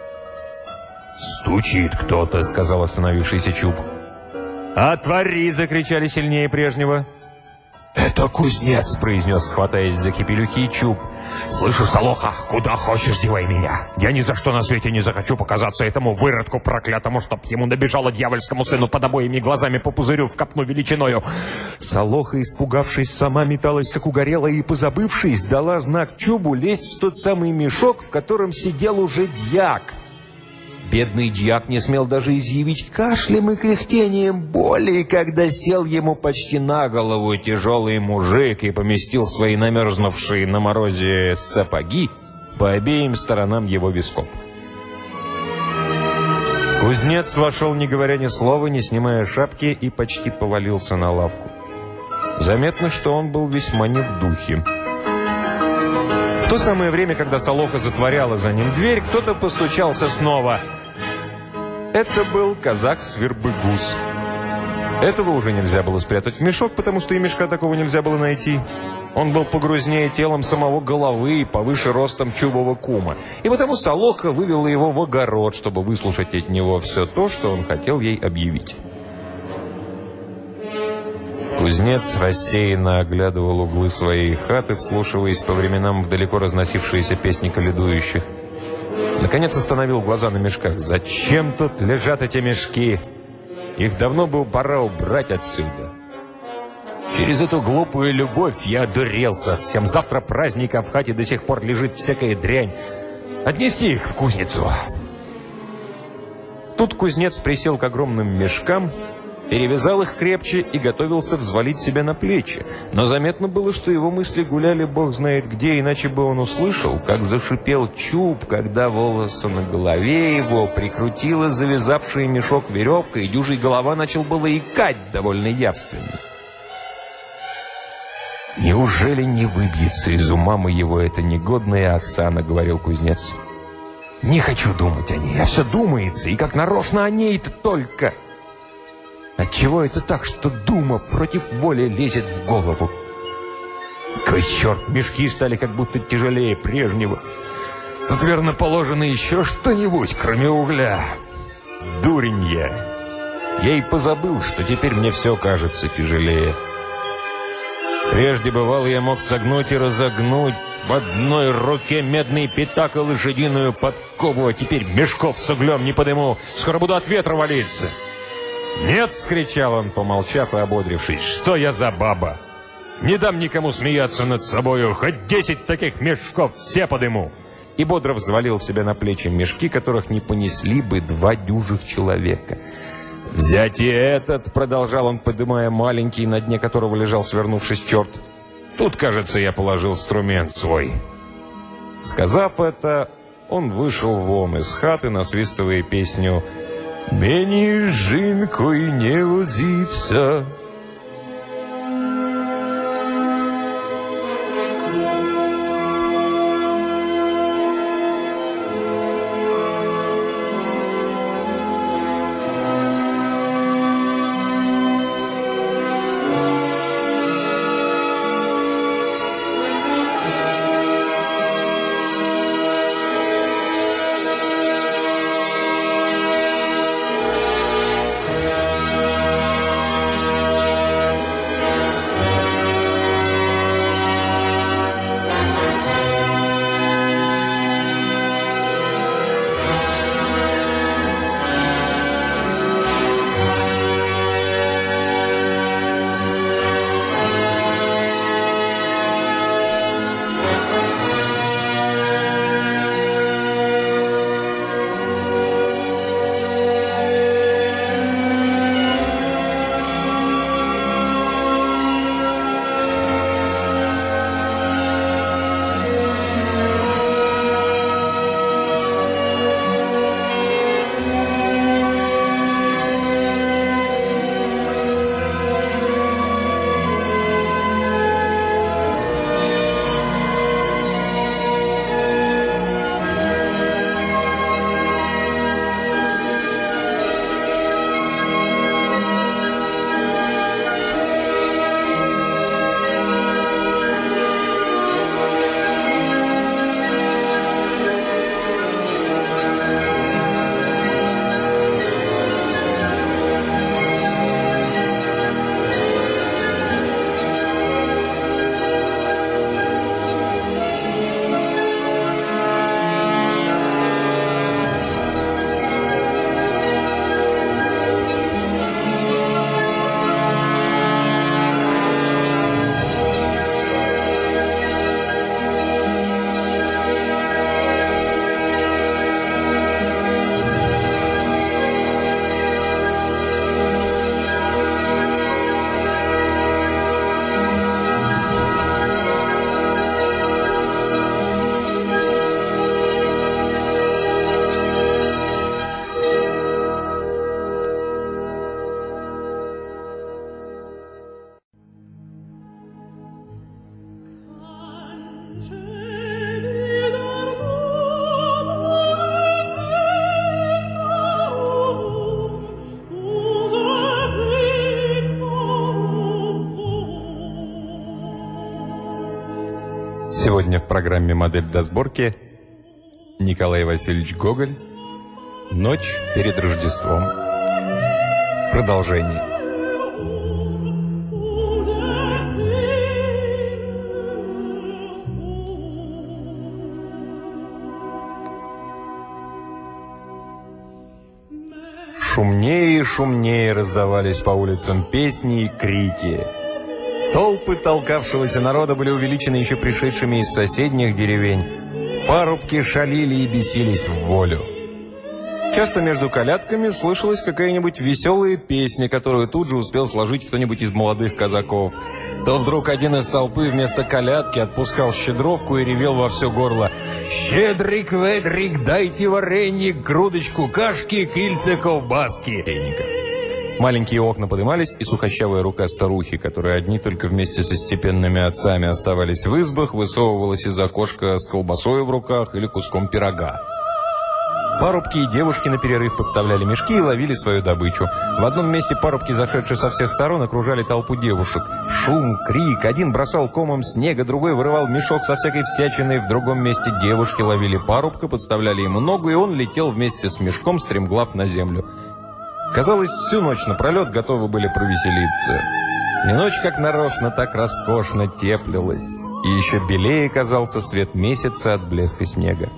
«Стучит кто-то», — сказал остановившийся Чуб. «Отвори!» — закричали сильнее прежнего. «Это кузнец», — произнес, хватаясь за кипелюхи, Чуб. «Слышишь, Солоха, куда хочешь, девай меня. Я ни за что на свете не захочу показаться этому выродку проклятому, чтоб ему набежало дьявольскому сыну под обоими глазами по пузырю в копну величиною». Солоха, испугавшись, сама металась, как угорелая, и, позабывшись, дала знак Чубу лезть в тот самый мешок, в котором сидел уже дьяк. Бедный дьяк не смел даже изъявить кашлем и кряхтением боли, когда сел ему почти на голову тяжелый мужик и поместил свои намерзнувшие на морозе сапоги по обеим сторонам его висков. Кузнец вошел, не говоря ни слова, не снимая шапки, и почти повалился на лавку. Заметно, что он был весьма не в духе. В то самое время, когда Солоха затворяла за ним дверь, кто-то постучался снова. Это был казак Свербыгус. Этого уже нельзя было спрятать в мешок, потому что и мешка такого нельзя было найти. Он был погрузнее телом самого головы и повыше ростом Чубова кума. И потому Солоха вывела его в огород, чтобы выслушать от него все то, что он хотел ей объявить. Кузнец рассеянно оглядывал углы своей хаты, вслушиваясь по временам в далеко разносившиеся песни коледующих. Наконец остановил глаза на мешках. «Зачем тут лежат эти мешки? Их давно бы пора убрать отсюда. Через эту глупую любовь я одурелся. Всем завтра праздник, а в хате до сих пор лежит всякая дрянь. Отнести их в кузницу». Тут кузнец присел к огромным мешкам, перевязал их крепче и готовился взвалить себя на плечи. Но заметно было, что его мысли гуляли бог знает где, иначе бы он услышал, как зашипел Чуб, когда волосы на голове его прикрутила завязавшая мешок веревка, и дюжий голова начал было икать довольно явственно. «Неужели не выбьется из ума моего эта негодная Оксана?» — говорил кузнец. «Не хочу думать о ней, а все думается, и как нарочно о ней-то только. Отчего это так, что дума против воли лезет в голову? Кой черт, мешки стали как будто тяжелее прежнего. Тут, верно, положено еще что-нибудь, кроме угля. Дурень я. Я и позабыл, что теперь мне все кажется тяжелее. Прежде, бывало, я мог согнуть и разогнуть в одной руке медный пятак и лошадиную подкову, а теперь мешков с углем не подыму, скоро буду от ветра валиться». «Нет!» — вскричал он, помолчав и ободрившись. «Что я за баба? Не дам никому смеяться над собою, хоть десять таких мешков все подыму!» И бодро взвалил себе на плечи мешки, которых не понесли бы два дюжих человека. «Взять и этот!» — продолжал он, подымая маленький, на дне которого лежал, свернувшись, черт. «Тут, кажется, я положил инструмент свой». Сказав это, он вышел вон из хаты, насвистывая песню «Мені з жінкою не возиться». Сегодня в программе «Модель для сборки» Николай Васильевич Гоголь «Ночь перед Рождеством». Продолжение. Шумнее и шумнее раздавались по улицам песни и крики. Толпы толкавшегося народа были увеличены еще пришедшими из соседних деревень. Парубки шалили и бесились в волю. Часто между колядками слышалась какая-нибудь веселая песня, которую тут же успел сложить кто-нибудь из молодых казаков. То вдруг один из толпы вместо колядки отпускал щедровку и ревел во все горло: «Щедрик, ведрик, дайте варенье, грудочку кашки, кильце ковбаски». Маленькие окна подымались, и сухощавая рука старухи, которые одни только вместе со степенными отцами оставались в избах, высовывалась из окошка с колбасой в руках или куском пирога. Парубки и девушки на перерыв подставляли мешки и ловили свою добычу. В одном месте парубки, зашедшие со всех сторон, окружали толпу девушек. Шум, крик. Один бросал комом снега, другой вырывал мешок со всякой всячиной. В другом месте девушки ловили парубка, подставляли ему ногу, и он летел вместе с мешком, стремглав на землю. Казалось, всю ночь напролет готовы были провеселиться. И ночь, как нарочно, так роскошно теплилась. И еще белее казался свет месяца от блеска снега.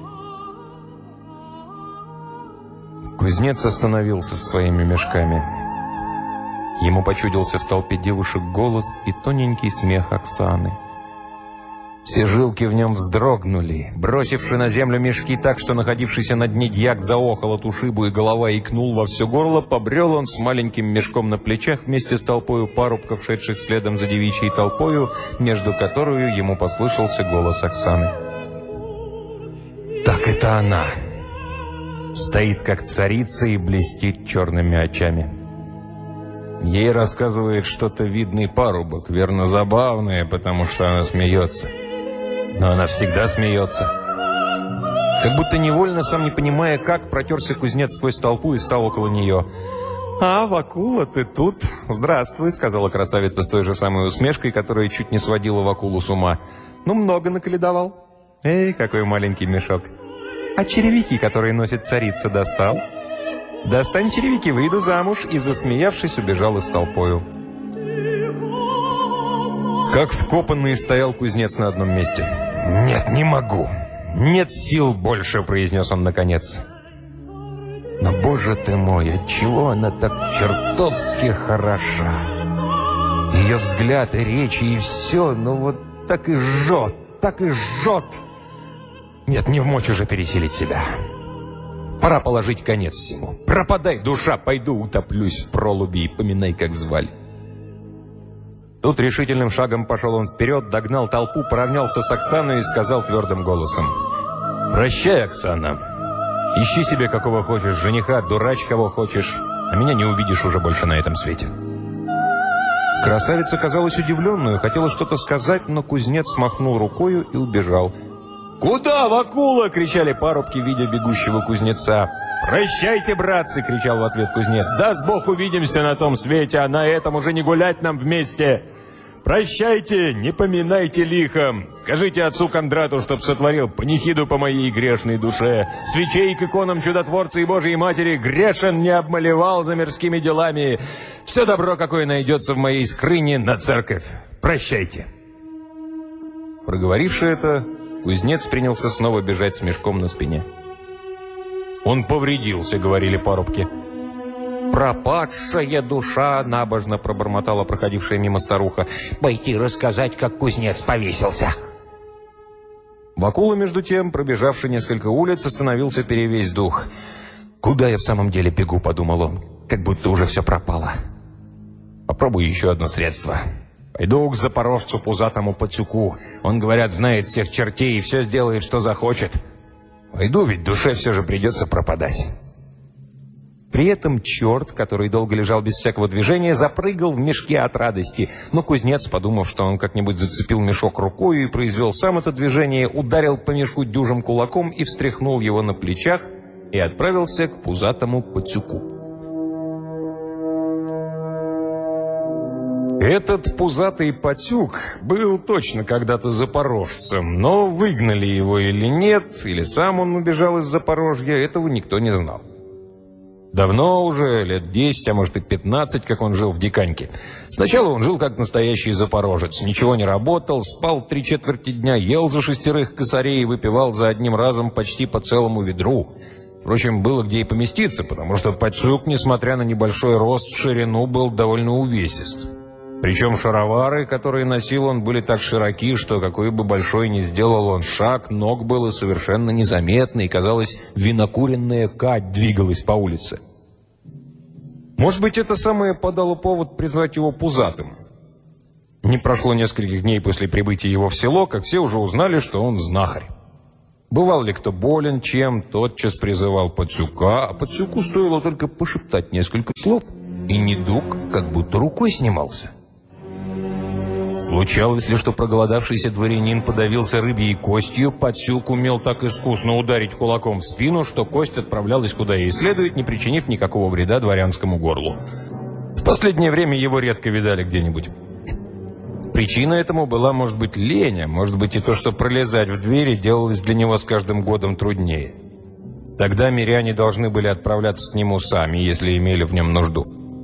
Кузнец остановился со своими мешками. Ему почудился в толпе девушек голос и тоненький смех Оксаны. Все жилки в нем вздрогнули. Бросивши на землю мешки так, что находившийся на дне дьяк заохал от ушибу и голова икнул во все горло, побрел он с маленьким мешком на плечах вместе с толпою парубков, шедших следом за девичьей толпою, между которую ему послышался голос Оксаны. «Так это она! Стоит, как царица, и блестит черными очами. Ей рассказывает что-то видный парубок, верно забавное, потому что она смеется. Но она всегда смеется». Как будто невольно, сам не понимая как, протерся кузнец сквозь толпу и стал около нее. «А, Вакула, ты тут? Здравствуй», — сказала красавица с той же самой усмешкой, которая чуть не сводила Вакулу с ума. «Ну, много наколедовал. Эй, какой маленький мешок. А черевики, которые носит царица, достал? Достань черевики, выйду замуж», и, засмеявшись, убежал из толпою. Как вкопанный стоял кузнец на одном месте. «Нет, не могу. Нет сил больше», — произнес он наконец. «Но, боже ты мой, отчего она так чертовски хороша? Ее взгляд и речи, и все, ну вот так и жжет, так и жжет. Нет, не в мочь уже переселить себя. Пора положить конец всему. Пропадай, душа, пойду утоплюсь в пролуби, и поминай, как звали». Тут решительным шагом пошел он вперед, догнал толпу, поравнялся с Оксаной и сказал твердым голосом: «Прощай, Оксана. Ищи себе какого хочешь жениха, дурач кого хочешь, а меня не увидишь уже больше на этом свете». Красавица казалась удивленную, хотела что-то сказать, но кузнец смахнул рукою и убежал. «Куда, Вакула?» — кричали парубки, видя бегущего кузнеца. «Прощайте, братцы!» — кричал в ответ кузнец. «Даст Бог, увидимся на том свете, а на этом уже не гулять нам вместе! Прощайте, не поминайте лихом! Скажите отцу Кондрату, чтоб сотворил панихиду по моей грешной душе! Свечей к иконам Чудотворца и Божией Матери грешен не обмалевал за мирскими делами! Все добро, какое найдется в моей скрыне, на церковь! Прощайте!» Проговоривши это, кузнец принялся снова бежать с мешком на спине. «Он повредился», — говорили парубки. «Пропадшая душа», — набожно пробормотала проходившая мимо старуха. «Пойти рассказать, как кузнец повесился». Вакула, между тем, пробежавший несколько улиц, остановился перевесь дух. «Куда я в самом деле бегу?» — подумал он. «Как будто уже все пропало. Попробую еще одно средство. Пойду к запорожцу пузатому Пацюку. Он, говорят, знает всех чертей и все сделает, что захочет. Пойду, ведь душе все же придется пропадать». При этом черт, который долго лежал без всякого движения, запрыгал в мешке от радости. Но кузнец, подумав, что он как-нибудь зацепил мешок рукой и произвел сам это движение, ударил по мешку дюжим кулаком и встряхнул его на плечах и отправился к пузатому Пацюку. Этот пузатый Пацюк был точно когда-то запорожцем, но выгнали его или нет, или сам он убежал из Запорожья, этого никто не знал. Давно уже, лет десять, а может и пятнадцать, как он жил в Диканьке. Сначала он жил как настоящий запорожец, ничего не работал, спал три четверти дня, ел за шестерых косарей и выпивал за одним разом почти по целому ведру. Впрочем, было где и поместиться, потому что Пацюк, несмотря на небольшой рост в ширину, был довольно увесист. Причем шаровары, которые носил он, были так широки, что какой бы большой ни сделал он шаг, ног было совершенно незаметно, и, казалось, винокуренная кать двигалась по улице. Может быть, это самое подало повод призвать его пузатым. Не прошло нескольких дней после прибытия его в село, как все уже узнали, что он знахарь. Бывал ли кто болен чем, тотчас призывал Пацюка, а Пацюку стоило только пошептать несколько слов, и недуг как будто рукой снимался. Случалось ли, что проголодавшийся дворянин подавился рыбьей костью, Пацюк умел так искусно ударить кулаком в спину, что кость отправлялась куда ей следует, не причинив никакого вреда дворянскому горлу. В последнее время его редко видали где-нибудь. Причина этому была, может быть, лень, а может быть и то, что пролезать в двери делалось для него с каждым годом труднее. Тогда миряне должны были отправляться к нему сами, если имели в нем нужду.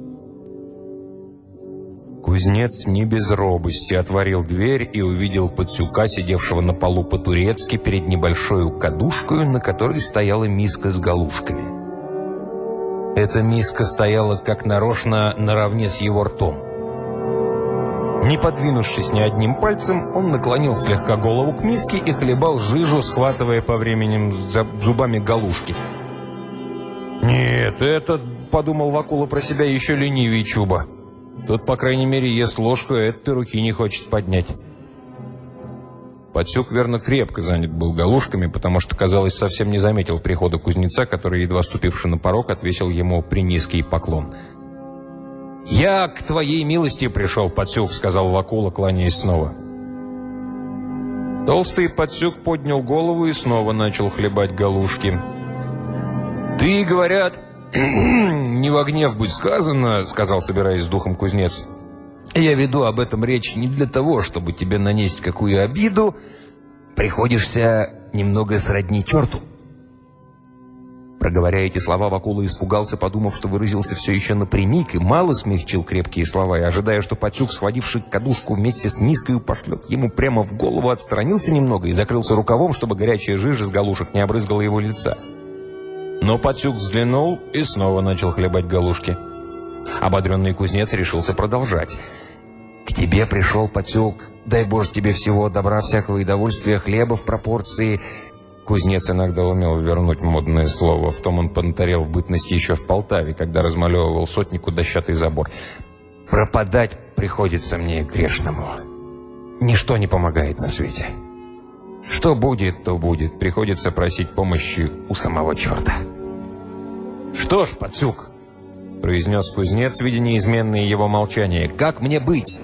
Кузнец не без робости отворил дверь и увидел Пацюка, сидевшего на полу по-турецки перед небольшой кадушкой, на которой стояла миска с галушками. Эта миска стояла как нарочно наравне с его ртом. Не подвинувшись ни одним пальцем, он наклонил слегка голову к миске и хлебал жижу, схватывая по временем зубами галушки. «Нет, это, — подумал Вакула про себя, — еще ленивее Чуба. Тот, по крайней мере, ест ложку, а этой руки не хочет поднять». Пацюк, верно, крепко занят был галушками, потому что, казалось, совсем не заметил прихода кузнеца, который, едва ступивший на порог, отвесил ему принизкий поклон. «Я к твоей милости пришел, Пацюк», — сказал Вакула, кланяясь снова. Толстый Пацюк поднял голову и снова начал хлебать галушки. «Ты, говорят, не во гнев будь сказано, — сказал, собираясь с духом кузнец, — я веду об этом речь не для того, чтобы тебе нанести какую обиду. Приходишься немного сродни черту». Проговоря эти слова, Вакула испугался, подумав, что выразился все еще напрямик, и мало смягчил крепкие слова, и, ожидая, что Пацюк, схвативший кадушку вместе с миской, пошлет ему прямо в голову, отстранился немного и закрылся рукавом, чтобы горячая жижа с галушек не обрызгала его лица. Но Пацюк взглянул и снова начал хлебать галушки. Ободренный кузнец решился продолжать. «К тебе пришел, Пацюк, дай Боже тебе всего добра, всякого и довольствия, хлеба в пропорции...» Кузнец иногда умел вернуть модное слово. В том он понтарел в бытности еще в Полтаве, когда размалевывал сотнику дощатый забор. «Пропадать приходится мне грешному. Ничто не помогает на свете. Что будет, то будет. Приходится просить помощи у самого черта». «Что ж, Пацюк, — произнес кузнец, видя неизменное его молчание, — как мне быть?»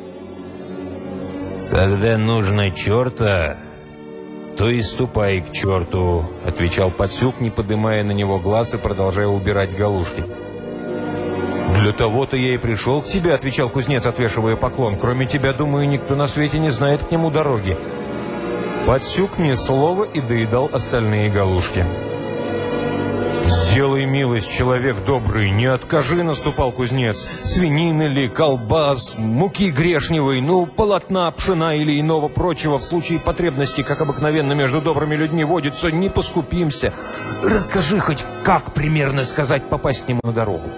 «Когда нужно черта, то и ступай к черту», — отвечал Пацюк, не поднимая на него глаз и продолжая убирать галушки. «Для того-то я и пришел к тебе», — отвечал кузнец, отвешивая поклон. «Кроме тебя, думаю, никто на свете не знает к нему дороги». Пацюк ни слова и доедал остальные галушки. «Сделай милость, человек добрый, не откажи», — наступал кузнец. «Свинины ли, колбас, муки грешневой, ну, полотна, пшена или иного прочего в случае потребности, как обыкновенно между добрыми людьми водится, не поскупимся. Расскажи хоть, как примерно сказать попасть к нему на дорогу».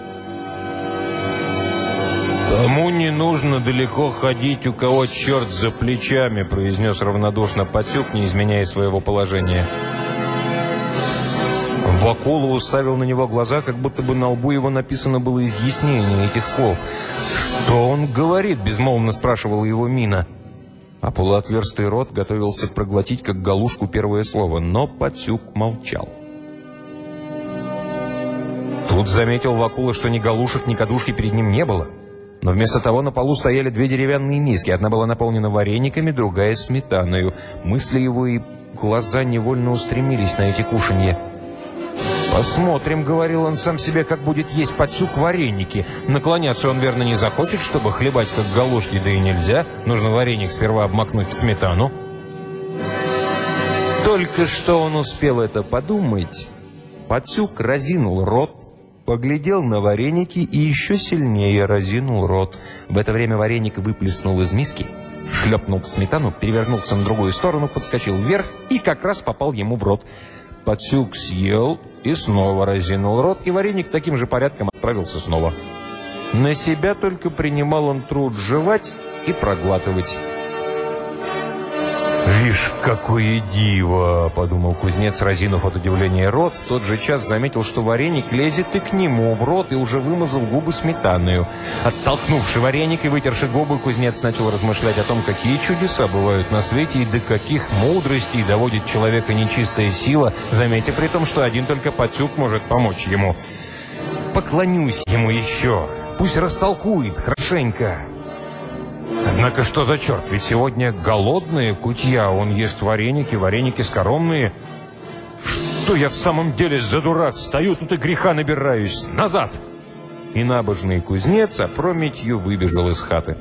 «Кому не нужно далеко ходить, у кого черт за плечами», — произнес равнодушно Пацюк, не изменяя своего положения. Вакула уставил на него глаза, как будто бы на лбу его написано было изъяснение этих слов. «Что он говорит?» — безмолвно спрашивала его мина. А полуотверстый рот готовился проглотить, как галушку, первое слово, но Пацюк молчал. Тут заметил Вакула, что ни галушек, ни кадушки перед ним не было. Но вместо того на полу стояли две деревянные миски. Одна была наполнена варениками, другая — сметаною. Мысли его и глаза невольно устремились на эти кушанья. «Посмотрим», — говорил он сам себе, — «как будет есть Пацюк вареники. Наклоняться он, верно, не захочет, чтобы хлебать как галушки, да и нельзя. Нужно вареник сперва обмакнуть в сметану». Только что он успел это подумать, Пацюк разинул рот, поглядел на вареники и еще сильнее разинул рот. В это время вареник выплеснул из миски, шлепнул в сметану, перевернулся на другую сторону, подскочил вверх и как раз попал ему в рот. Пацюк съел и снова разинул рот, и вареник таким же порядком отправился снова. На себя только принимал он труд жевать и проглатывать. «Вишь, какое диво!» — подумал кузнец, разинув от удивления рот. В тот же час заметил, что вареник лезет и к нему в рот, и уже вымазал губы сметаною. Оттолкнувши вареник и вытерши губы, кузнец начал размышлять о том, какие чудеса бывают на свете и до каких мудростей доводит человека нечистая сила, заметя при том, что один только Пацюк может помочь ему. «Поклонюсь ему еще, пусть растолкует хорошенько». Однако что за черт, ведь сегодня голодные кутья, он ест вареники, вареники скоромные. Что я в самом деле за дурак, стою тут и греха набираюсь, назад! И набожный кузнец опрометью выбежал из хаты.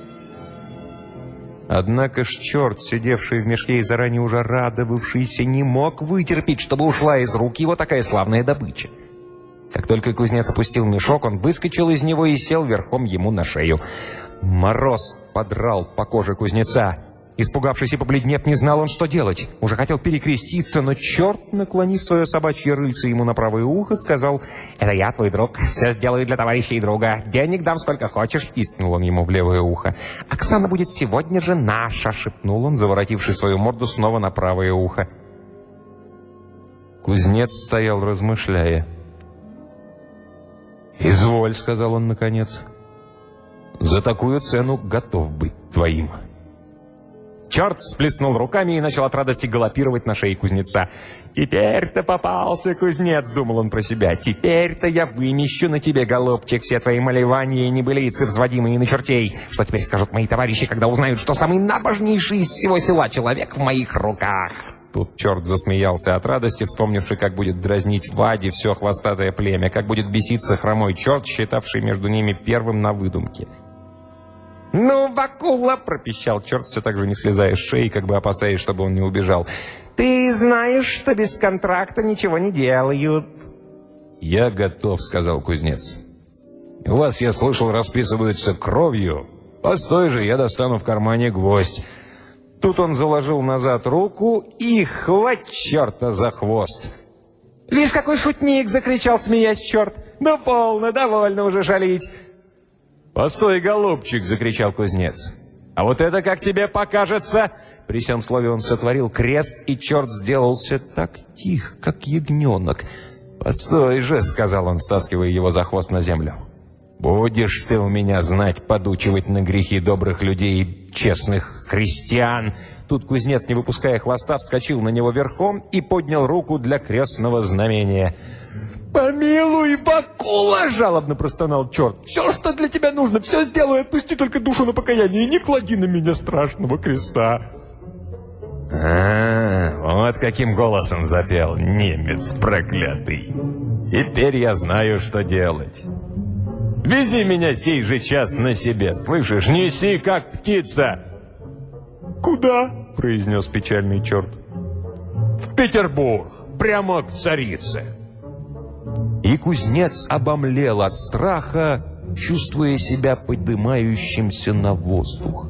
Однако ж черт, сидевший в мешке и заранее уже радовавшийся, не мог вытерпеть, чтобы ушла из рук его такая славная добыча. Как только кузнец опустил мешок, он выскочил из него и сел верхом ему на шею. Мороз подрал по коже кузнеца. Испугавшись и побледнев, не знал он, что делать. Уже хотел перекреститься, но черт, наклонив свое собачье рыльце ему на правое ухо, сказал: «Это я, твой друг. Все сделаю для товарища и друга. Денег дам сколько хочешь», — пискнул он ему в левое ухо. «Оксана будет сегодня же наша», — шепнул он, заворотивший свою морду снова на правое ухо. Кузнец стоял, размышляя. «Изволь», — сказал он наконец. «За такую цену готов быть твоим». Черт всплеснул руками и начал от радости галопировать на шее кузнеца. «Теперь-то попался, кузнец», — думал он про себя. «Теперь-то я вымещу на тебе, голубчик, все твои малевания и небылицы, взводимые на чертей. Что теперь скажут мои товарищи, когда узнают, что самый набожнейший из всего села человек в моих руках?» Тут черт засмеялся от радости, вспомнивший, как будет дразнить Ваде все хвостатое племя, как будет беситься хромой черт, считавший между ними первым на выдумке. «Ну, Вакула!» — пропищал черт, все так же не слезая с шеи, как бы опасаясь, чтобы он не убежал. «Ты знаешь, что без контракта ничего не делают». «Я готов», — сказал кузнец. «У вас, я слышал, расписываются кровью. Постой же, я достану в кармане гвоздь». Тут он заложил назад руку и хвать черта за хвост. «Видишь, какой шутник!» — закричал, смеясь черт. «Ну, полно, довольно уже шалить!» «Постой, голубчик!» — закричал кузнец. «А вот это как тебе покажется!» При всем слове он сотворил крест, и черт сделался так тих, как ягненок. «Постой же!» — сказал он, стаскивая его за хвост на землю. «Будешь ты у меня знать подучивать на грехи добрых людей и честных христиан!» Тут кузнец, не выпуская хвоста, вскочил на него верхом и поднял руку для крестного знамения. «Помилуй, Вакула!» — жалобно простонал черт. «Все, что для тебя нужно, все сделаю. Отпусти только душу на покаяние и не клади на меня страшного креста». «А, вот каким голосом запел немец проклятый. Теперь я знаю, что делать. Вези меня сей же час на себе, слышишь? Неси, как птица!» «Куда?» — произнес печальный черт. «В Петербург, прямо к царице». И кузнец обомлел от страха, чувствуя себя поднимающимся на воздух.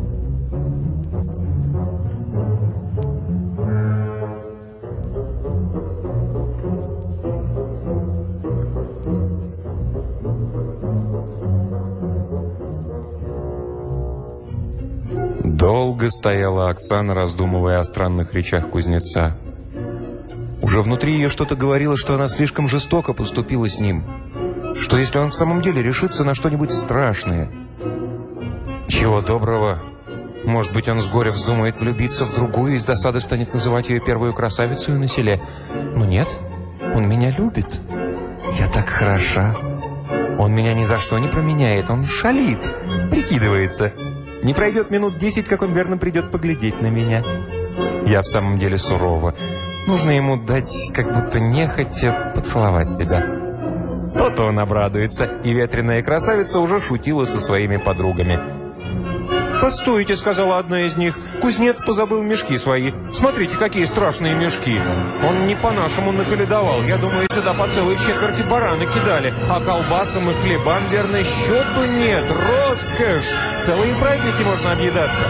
Долго стояла Оксана, раздумывая о странных речах кузнеца. Уже внутри ее что-то говорило, что она слишком жестоко поступила с ним. Что если он в самом деле решится на что-нибудь страшное? Чего доброго. Может быть, он с горя вздумает влюбиться в другую и с досады станет называть ее первую красавицей на селе. Но нет, он меня любит. Я так хороша. Он меня ни за что не променяет. Он шалит, прикидывается. Не пройдет минут десять, как он верно придет поглядеть на меня. Я в самом деле сурова. Нужно ему дать, как будто нехотя, поцеловать себя. То-то он обрадуется, и ветреная красавица уже шутила со своими подругами. «Постойте», — сказала одна из них, — «кузнец позабыл мешки свои. Смотрите, какие страшные мешки. Он не по-нашему наколедовал. Я думаю, сюда по целой четверти барана кидали. А колбасам и хлебам, верно, счету нет. Роскошь! Целые праздники можно объедаться».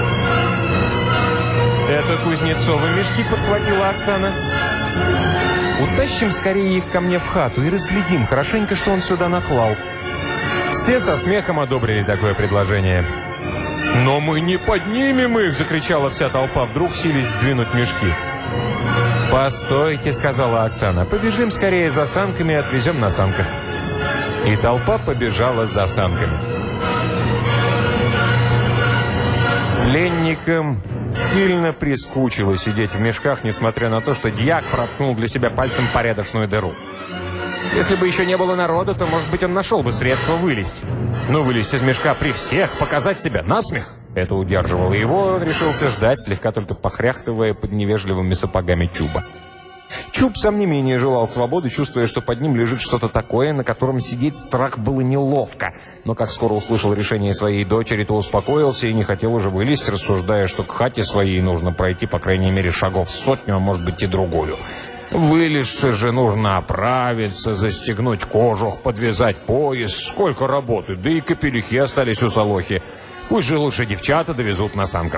«Это Кузнецовы мешки», — подхватила Оксана. «Утащим скорее их ко мне в хату и разглядим хорошенько, что он сюда наклал». Все со смехом одобрили такое предложение. «Но мы не поднимем их!» — закричала вся толпа, вдруг сились сдвинуть мешки. «Постойте», — сказала Оксана, — «побежим скорее за санками и отвезем на санках». И толпа побежала за санками. Пленникам сильно прискучило сидеть в мешках, несмотря на то, что дьяк проткнул для себя пальцем порядочную дыру. Если бы еще не было народа, то, может быть, он нашел бы средство вылезть. Но вылезть из мешка при всех, показать себя насмех — это удерживало его, он решился ждать, слегка только похряхтывая под невежливыми сапогами Чуба. Чуб, сам не менее, желал свободы, чувствуя, что под ним лежит что-то такое, на котором сидеть страх было неловко. Но как скоро услышал решение своей дочери, то успокоился и не хотел уже вылезть, рассуждая, что к хате своей нужно пройти, по крайней мере, шагов сотню, а может быть и другую. Вылезши же нужно оправиться, застегнуть кожух, подвязать пояс. Сколько работы, да и капелюхи остались у Солохи. Пусть же лучше девчата довезут на санках.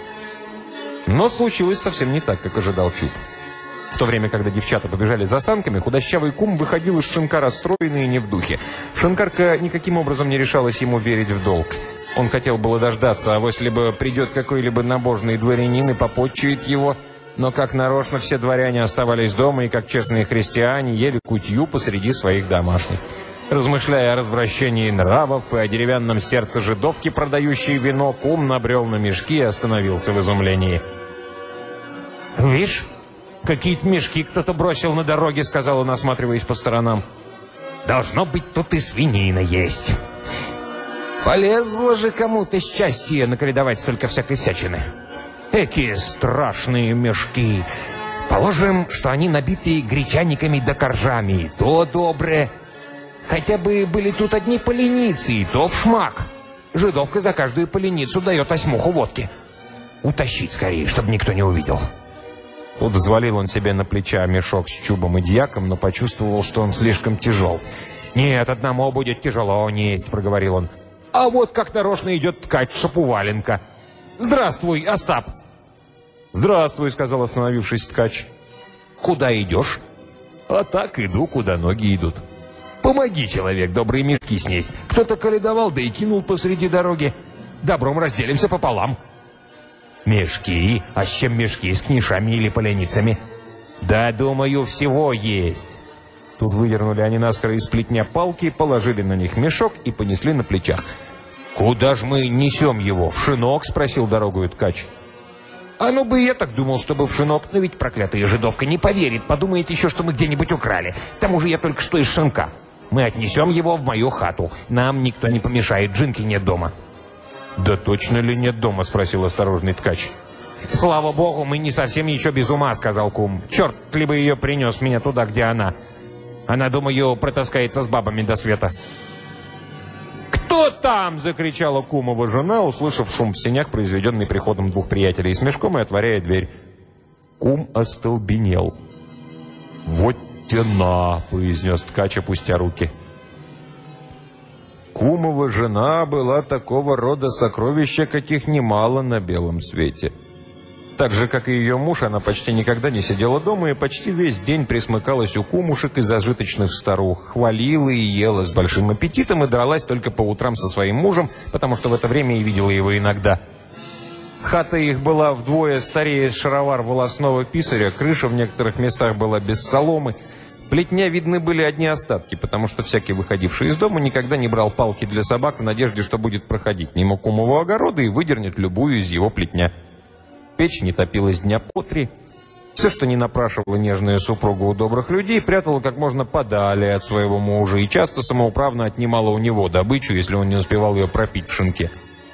Но случилось совсем не так, как ожидал Чуб. В то время, когда девчата побежали за санками, худощавый кум выходил из шинка расстроенный и не в духе. Шинкарка никаким образом не решалась ему верить в долг. Он хотел было дождаться, а вось либо придет какой-либо набожный дворянин и попотчует его. Но как нарочно все дворяне оставались дома и, как честные христиане, ели кутью посреди своих домашних. Размышляя о развращении нравов и о деревянном сердце жидовки, продающей вино, кум набрел на мешки и остановился в изумлении. «Вишь, какие-то мешки кто-то бросил на дороге», — сказал он, осматриваясь по сторонам. «Должно быть, тут и свинина есть. Полезло же кому-то счастье наколедовать столько всякой всячины. Экие страшные мешки! Положим, что они набиты гречаниками да коржами, и то доброе. Хотя бы были тут одни поленицы, и то в шмак. Жидовка за каждую поленицу дает осьмуху водки. Утащить скорее, чтобы никто не увидел». Тут взвалил он себе на плеча мешок с Чубом и дьяком, но почувствовал, что он слишком тяжел. «Нет, одному будет тяжело несть», — проговорил он. «А вот как нарочно идет ткач Шапуваленко. Здравствуй, Остап!» «Здравствуй», — сказал, остановившись, ткач. «Куда идешь?» «А так иду, куда ноги идут». «Помоги, человек, добрые мешки снесть. Кто-то коледовал, да и кинул посреди дороги. Добром разделимся пополам». «Мешки? А с чем мешки? С книшами или поленицами?» «Да, думаю, всего есть». Тут выдернули они наскоро из плетня палки, положили на них мешок и понесли на плечах. «Куда ж мы несем его? В шинок?» — спросил дорогою ткач. «А ну бы я так думал, чтобы в шинок, но ведь проклятая жидовка не поверит, подумает еще, что мы где-нибудь украли. К тому же я только что из шинка. Мы отнесем его в мою хату. Нам никто не помешает, Джинки нет дома». «Да точно ли нет дома?» — спросил осторожный ткач. «Слава богу, мы не совсем еще без ума», — сказал кум. «Черт ли бы ее принес меня туда, где она. Она, думаю, протаскается с бабами до света». «Кто там?» — закричала кумова жена, услышав шум в сенях, произведенный приходом двух приятелей с мешком, и отворяя дверь. Кум остолбенел. «Вот тена!» — произнес ткач, опустя руки. Кумова жена была такого рода сокровища, каких немало на белом свете. Так же, как и ее муж, она почти никогда не сидела дома и почти весь день присмыкалась у кумушек и зажиточных старух, хвалила и ела с большим аппетитом и дралась только по утрам со своим мужем, потому что в это время и видела его иногда. Хата их была вдвое старее шаровар волосного писаря, крыша в некоторых местах была без соломы. Плетня видны были одни остатки, потому что всякий, выходивший из дома, никогда не брал палки для собак в надежде, что будет проходить мимо кумового огорода и выдернет любую из его плетня. Печь не топилась дня по три. Все, что не напрашивала нежная супруга у добрых людей, прятала как можно подали от своего мужа и часто самоуправно отнимала у него добычу, если он не успевал ее пропить в шинке.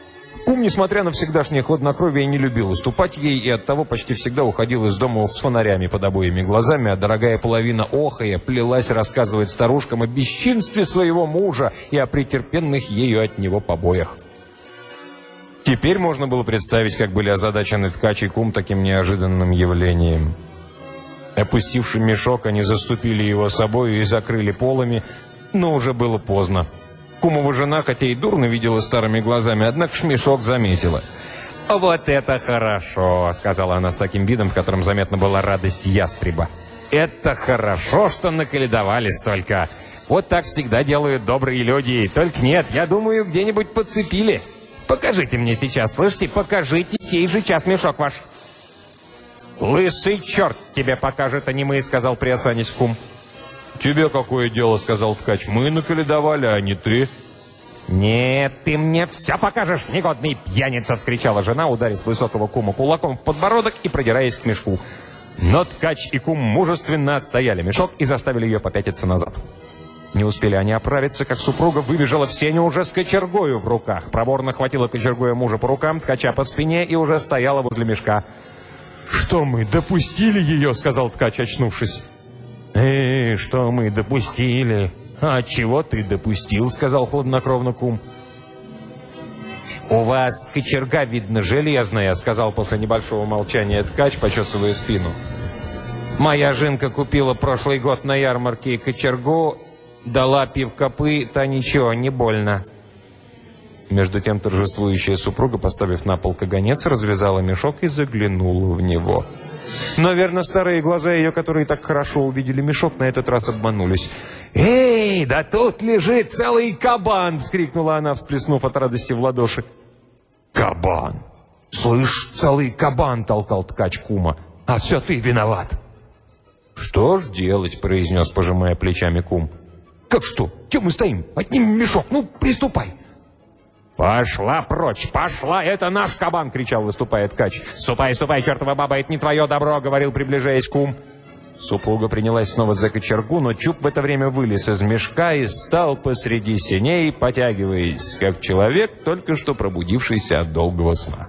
Кум, несмотря на всегдашнее хладнокровие, не любил уступать ей и оттого почти всегда уходил из дома с фонарями под обоими глазами, а дорогая половина охая плелась рассказывать старушкам о бесчинстве своего мужа и о претерпенных ею от него побоях. Теперь можно было представить, как были озадачены ткач и кум таким неожиданным явлением. Опустивший мешок, они заступили его собою и закрыли полами, но уже было поздно. Кумова жена, хотя и дурно видела старыми глазами, однако ж мешок заметила. «Вот это хорошо!» — сказала она с таким видом, в котором заметна была радость ястреба. «Это хорошо, что наколедовали столько! Вот так всегда делают добрые люди. Только нет, я думаю, где-нибудь подцепили. Покажите мне сейчас, слышите? Покажите сей же час мешок ваш!» «Лысый черт тебе покажет, а не мы!» — сказал приосанясь кум. «Тебе какое дело?» — сказал ткач. «Мы наколедовали, а не ты». «Нет, ты мне все покажешь, негодный пьяница!» — вскричала жена, ударив высокого кума кулаком в подбородок и продираясь к мешку. Но ткач и кум мужественно отстояли мешок и заставили ее попятиться назад. Не успели они оправиться, как супруга выбежала в сеню уже с кочергою в руках. Проворно хватила кочергою мужа по рукам, ткача по спине и уже стояла возле мешка. «Что мы, допустили ее?» — сказал ткач, очнувшись. «Эй, что мы допустили?» «А чего ты допустил?» — сказал хладнокровно кум. «У вас кочерга, видно, железная», — сказал после небольшого молчания ткач, почесывая спину. «Моя жинка купила прошлый год на ярмарке кочергу, дала пивкопы, та ничего, не больно». Между тем торжествующая супруга, поставив на пол каганец, развязала мешок и заглянула в него. Но, верно, старые глаза ее, которые так хорошо увидели мешок, на этот раз обманулись. «Эй, да тут лежит целый кабан!» — вскрикнула она, всплеснув от радости в ладоши. «Кабан! Слышь, целый кабан!» — толкал ткач кума. «А все ты виноват!» «Что ж делать?» — произнес, пожимая плечами кум. «Как что? Чем мы стоим? Отнимем мешок! Ну, приступай!» «Пошла прочь! Пошла! Это наш кабан!» — кричал, выступая ткач. «Ступай, ступай, чертова баба! Это не твое добро!» — говорил, приближаясь кум. Супруга принялась снова за кочергу, но Чуб в это время вылез из мешка и стал посреди сеней, потягиваясь, как человек, только что пробудившийся от долгого сна.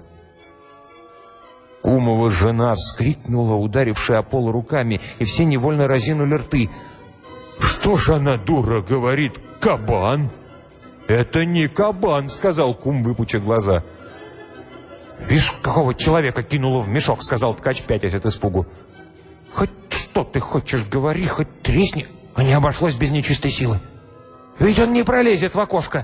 Кумова жена вскрикнула, ударившая о пол руками, и все невольно разинули рты. «Что ж она, дура, говорит, кабан?» «Это не кабан», — сказал кум, выпучив глаза. «Вишь, какого человека кинуло в мешок», — сказал ткач, пятясь от испугу. «Хоть что ты хочешь, говори, хоть тресни, а не обошлось без нечистой силы. Ведь он не пролезет в окошко».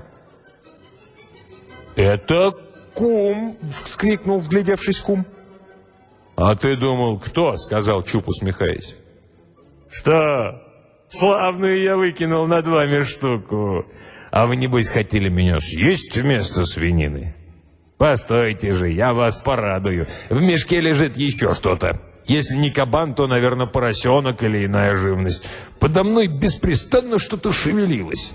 «Это кум», — вскрикнул, вглядевшись кум. «А ты думал, кто?» — сказал Чуб, усмехаясь. «Что? Славную я выкинул на два штуку. А вы, небось, хотели меня съесть вместо свинины? Постойте же, я вас порадую. В мешке лежит еще что-то. Если не кабан, то, наверное, поросенок или иная живность. Подо мной беспрестанно что-то шевелилось».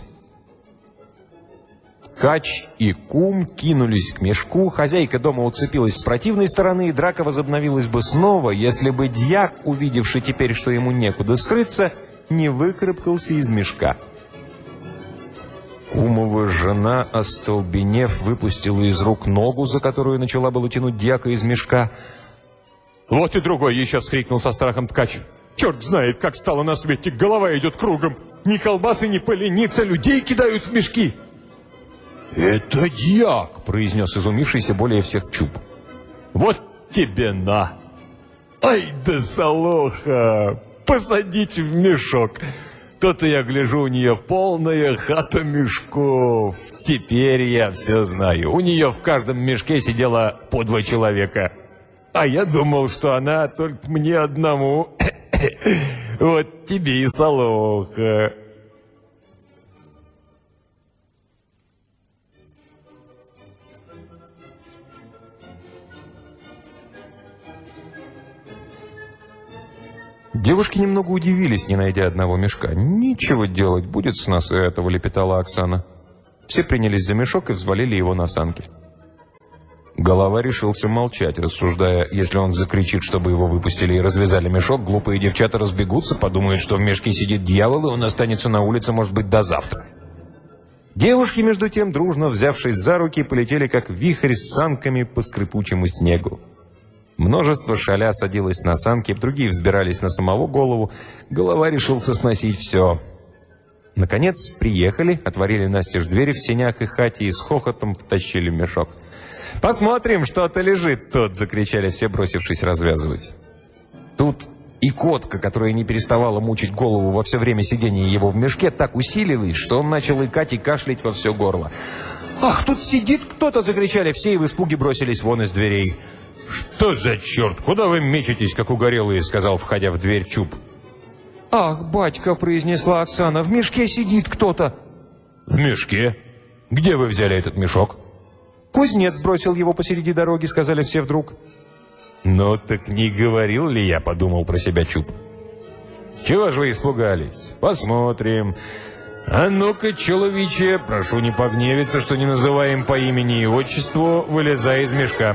Ткач и кум кинулись к мешку, хозяйка дома уцепилась с противной стороны, и драка возобновилась бы снова, если бы дьяк, увидевший теперь, что ему некуда скрыться, не выкарабкался из мешка. Кумова жена, остолбенев, выпустила из рук ногу, за которую начала было тянуть дьяка из мешка. «Вот и другой еще!» — вскрикнул со страхом ткач. «Черт знает, как стало на свете, голова идет кругом! Ни колбасы, ни поленица, людей кидают в мешки!» «Это дьяк!» — произнес изумившийся более всех Чуб. «Вот тебе на! Ай да солоха! Посадить в мешок! То-то я гляжу, у нее полная хата мешков. Теперь я все знаю. У нее в каждом мешке сидело по два человека. А я думал, что она только мне одному. Вот тебе и солоха». Девушки немного удивились, не найдя одного мешка. «Ничего делать, будет с нас и этого», — лепетала Оксана. Все принялись за мешок и взвалили его на санки. Голова решился молчать, рассуждая, если он закричит, чтобы его выпустили и развязали мешок, глупые девчата разбегутся, подумают, что в мешке сидит дьявол, и он останется на улице, может быть, до завтра. Девушки, между тем, дружно взявшись за руки, полетели как вихрь с санками по скрипучему снегу. Множество шаля садилось на санки, другие взбирались на самого голову. Голова решился сносить все. Наконец приехали, отворили настежь двери в сенях и хате и с хохотом втащили мешок. «Посмотрим, что-то лежит тут!» — закричали все, бросившись развязывать. Тут и котка, которая не переставала мучить голову во все время сидения его в мешке, так усилилась, что он начал икать и кашлять во все горло. «Ах, тут сидит кто-то!» — закричали все и в испуге бросились вон из дверей. «Что за черт? Куда вы мечетесь, как угорелые?» — сказал, входя в дверь, Чуб. «Ах, батька!» — произнесла Оксана. «В мешке сидит кто-то!» «В мешке? Где вы взяли этот мешок?» «Кузнец бросил его посреди дороги», — сказали все вдруг. «Ну так не говорил ли я?» — подумал про себя Чуб. «Чего же вы испугались? Посмотрим. А ну-ка, человече, прошу не погневиться, что не называем по имени и отчеству, вылезай из мешка».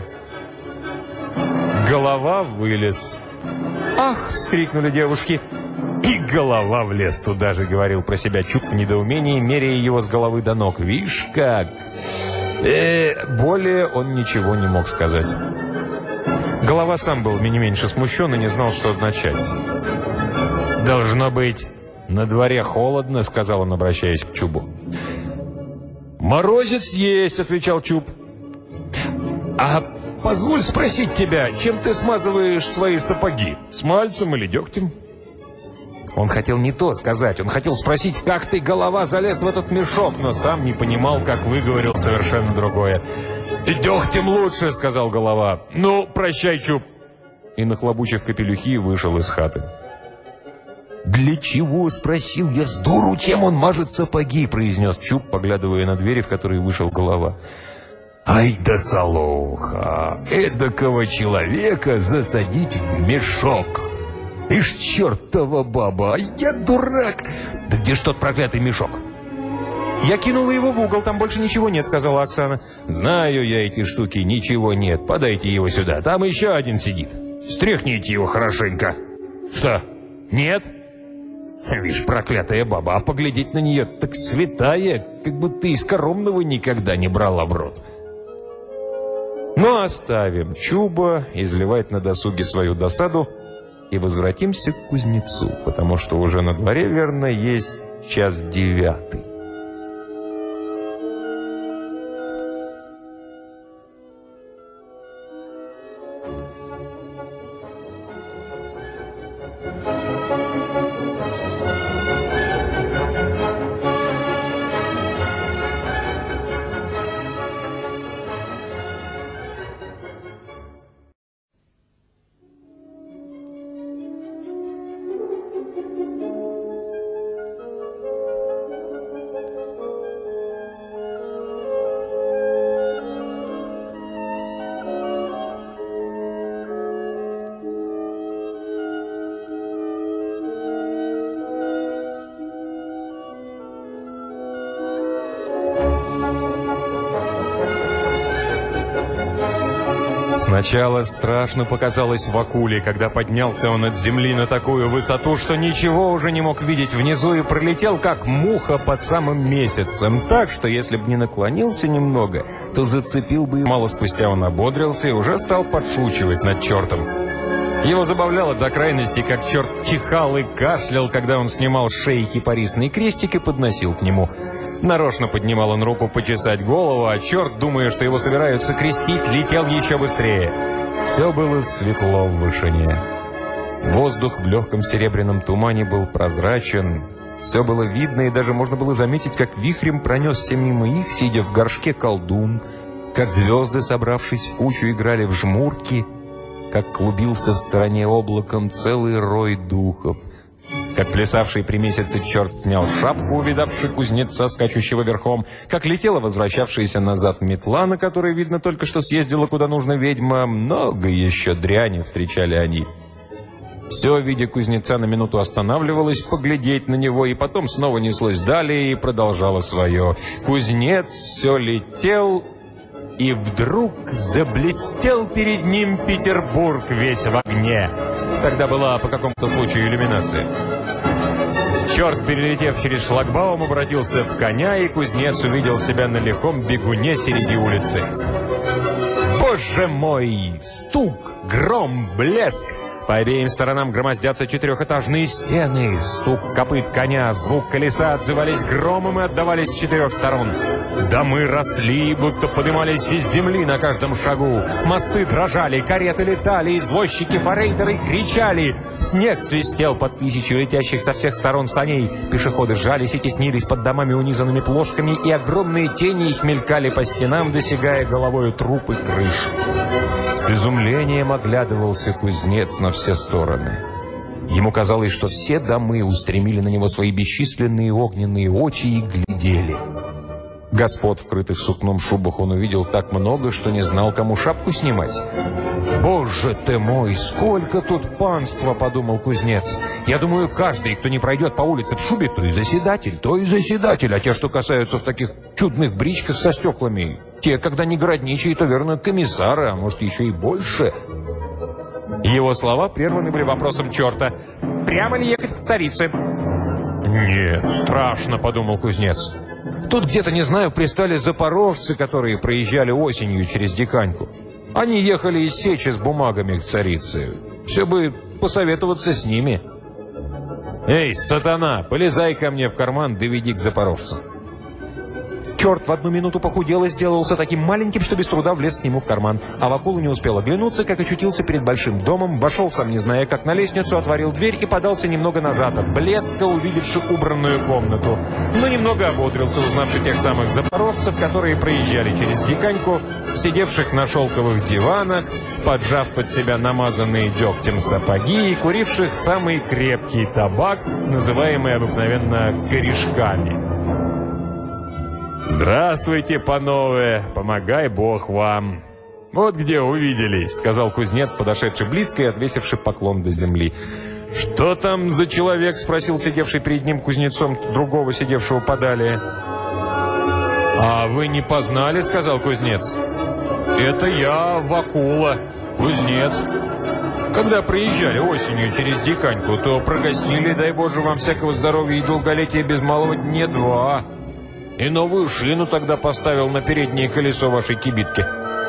Голова вылез. «Ах!» — вскрикнули девушки. «И голова влез туда же», — говорил про себя Чуб в недоумении, меряя его с головы до ног. «Вишь как!» э, Более он ничего не мог сказать. Голова сам был не меньше смущен и не знал, что начать. «Должно быть, на дворе холодно», — сказал он, обращаясь к Чубу. «Морозец есть», — отвечал Чуб. «А позволь спросить тебя, чем ты смазываешь свои сапоги? Смальцем или дегтем?» Он хотел не то сказать, он хотел спросить, как ты, голова, залез в этот мешок, но сам не понимал, как выговорил совершенно другое. «Дегтем лучше», — сказал голова. «Ну, прощай, Чуб». И, нахлобучив капелюхи, вышел из хаты. «Для чего?» — спросил я с дуру, чем он мажет сапоги, — произнес Чуб, поглядывая на двери, в которые вышел голова. «Ай да солоуха! Эдакого человека засадить в мешок! Ишь, чертова баба! А я дурак! Да где ж тот проклятый мешок?» «Я кинула его в угол, там больше ничего нет», — сказала Оксана. «Знаю я эти штуки, ничего нет. Подайте его сюда, там еще один сидит. Стряхните его хорошенько». «Что, нет?» «Вишь, проклятая баба, а поглядеть на нее так святая, как будто из коромного никогда не брала в рот». Но оставим Чуба изливать на досуге свою досаду и возвратимся к кузнецу, потому что уже на дворе, верно, есть час девятый. Сначала страшно показалось Вакуле, когда поднялся он от земли на такую высоту, что ничего уже не мог видеть внизу и пролетел, как муха под самым месяцем, так, что если бы не наклонился немного, то зацепил бы. Мало спустя он ободрился и уже стал подшучивать над чертом. Его забавляло до крайности, как черт чихал и кашлял, когда он снимал с шеи кипарисный крестик и подносил к нему. Нарочно поднимал он руку почесать голову, а черт, думая, что его собираются крестить, летел еще быстрее. Все было светло в вышине. Воздух в легком серебряном тумане был прозрачен. Все было видно, и даже можно было заметить, как вихрем пронесся мимо их, сидя в горшке, колдун, как звезды, собравшись в кучу, играли в жмурки, как клубился в стороне облаком целый рой духов. Как плясавший при месяце черт снял шапку, увидавший кузнеца, скачущего верхом, как летела возвращавшаяся назад метла, на которой, видно, только что съездила куда нужно ведьма, много еще дряни встречали они. Все, видя кузнеца, на минуту останавливалось поглядеть на него, и потом снова неслось далее и продолжало свое. Кузнец все летел, и вдруг заблестел перед ним Петербург весь в огне. Тогда была по какому-то случаю иллюминация. Черт, перелетев через шлагбаум, обратился в коня, и кузнец увидел себя на лихом бегуне среди улицы. Боже мой! Стук, гром, блеск! По обеим сторонам громоздятся четырехэтажные стены. Стук копыт коня, звук колеса отзывались громом и отдавались с четырех сторон. Домы росли, будто поднимались из земли на каждом шагу. Мосты дрожали, кареты летали, извозчики, форейтеры кричали. Снег свистел под тысячу летящих со всех сторон саней. Пешеходы жались и теснились под домами, унизанными плошками, и огромные тени их мелькали по стенам, досягая головою труб и крыш. С изумлением оглядывался кузнец на все стороны. Ему казалось, что все домы устремили на него свои бесчисленные огненные очи и глядели. Господ, вкрытых сукном шубах, он увидел так много, что не знал, кому шапку снимать. «Боже ты мой, сколько тут панства!» – подумал кузнец. «Я думаю, каждый, кто не пройдет по улице в шубе, то и заседатель, то и заседатель. А те, что касаются в таких чудных бричках со стеклами, те, когда не городничие, то, верно, комиссары, а может, еще и больше». Его слова прерваны были вопросом черта. «Прямо ли ехать к царице?» «Нет, страшно», – подумал кузнец. «Тут где-то, не знаю, пристали запорожцы, которые проезжали осенью через Диканьку. Они ехали из Сечи с бумагами к царице. Все бы посоветоваться с ними». «Эй, сатана, полезай ко мне в карман, доведи к запорожцам». Черт в одну минуту похудел и сделался таким маленьким, что без труда влез к нему в карман. А Вакула не успел оглянуться, как очутился перед большим домом, вошел, сам не зная как, на лестницу, отворил дверь и подался немного назад, от блеска увидевши убранную комнату. Но немного ободрился, узнавши тех самых запорожцев, которые проезжали через Диканьку, сидевших на шелковых диванах, поджав под себя намазанные дегтем сапоги и куривших самый крепкий табак, называемый обыкновенно корешками. «Здравствуйте, панове! Помогай Бог вам!» «Вот где увиделись», — сказал кузнец, подошедший близко и отвесивший поклон до земли. «Что там за человек?» — спросил сидевший перед ним кузнецом другого, сидевшего подалее. «А вы не познали?» — сказал кузнец. «Это я, Вакула, кузнец. Когда проезжали осенью через Диканьку, то прогостили, дай Боже вам всякого здоровья и долголетия без малого дня два. И новую шину тогда поставил на переднее колесо вашей кибитки».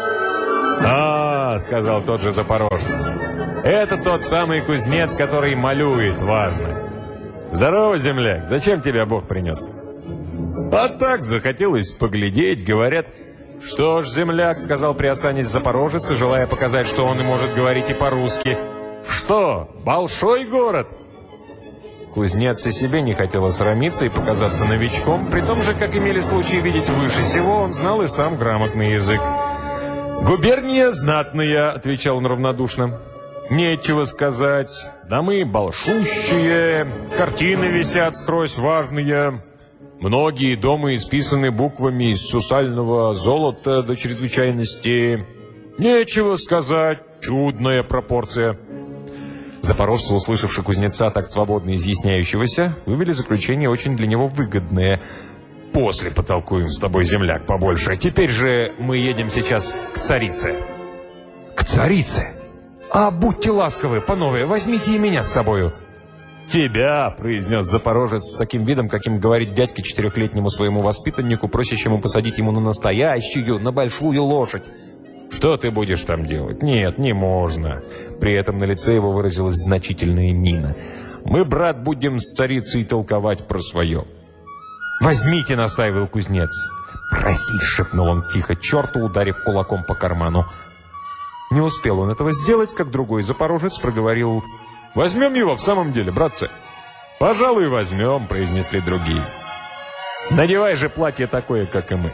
«А, — сказал тот же запорожец, — это тот самый кузнец, который малюет, важно. Здорово, земляк, зачем тебя Бог принес?» «А так, захотелось поглядеть, говорят». «Что ж, земляк, — сказал приосанясь запорожец, желая показать, что он и может говорить и по-русски, — что, большой город?» Кузнец и себе не хотел осрамиться и показаться новичком, при том же, как имели случай видеть выше всего, он знал и сам грамотный язык. «Губерния знатная», — отвечал он равнодушно. «Нечего сказать. Домы большущие, картины висят скрозь важные. Многие дома исписаны буквами из сусального золота до чрезвычайности. Нечего сказать, чудная пропорция». Запорожцы, услышавши кузнеца так свободно изъясняющегося, вывели заключение очень для него выгодное. «После потолкуем с тобой, земляк, побольше. Теперь же мы едем сейчас к царице». «К царице? А будьте ласковы, панове, возьмите и меня с собою». «Тебя», — произнес запорожец с таким видом, каким говорит дядька четырехлетнему своему воспитаннику, просящему посадить ему на настоящую, на большую лошадь. «Что ты будешь там делать? Нет, не можно». При этом на лице его выразилась значительная мина. «Мы, брат, будем с царицей толковать про свое». «Возьмите», — настаивал кузнец. «Проси», — шепнул он тихо черту, ударив кулаком по карману. Не успел он этого сделать, как другой запорожец проговорил: «Возьмем его в самом деле, братцы». «Пожалуй, возьмем», — произнесли другие. «Надевай же платье такое, как и мы».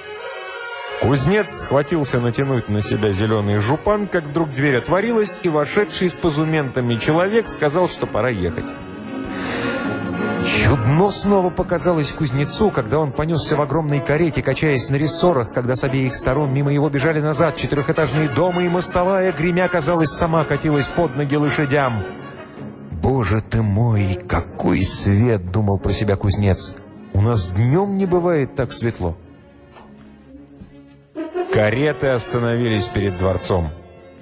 Кузнец схватился натянуть на себя зеленый жупан, как вдруг дверь отворилась, и вошедший с позументами человек сказал, что пора ехать. Чудно снова показалось кузнецу, когда он понесся в огромной карете, качаясь на рессорах, когда с обеих сторон мимо его бежали назад четырехэтажные дома, и мостовая, гремя, казалось, сама катилась под ноги лошадям. «Боже ты мой, какой свет!» — думал про себя кузнец. «У нас днем не бывает так светло». Кареты остановились перед дворцом.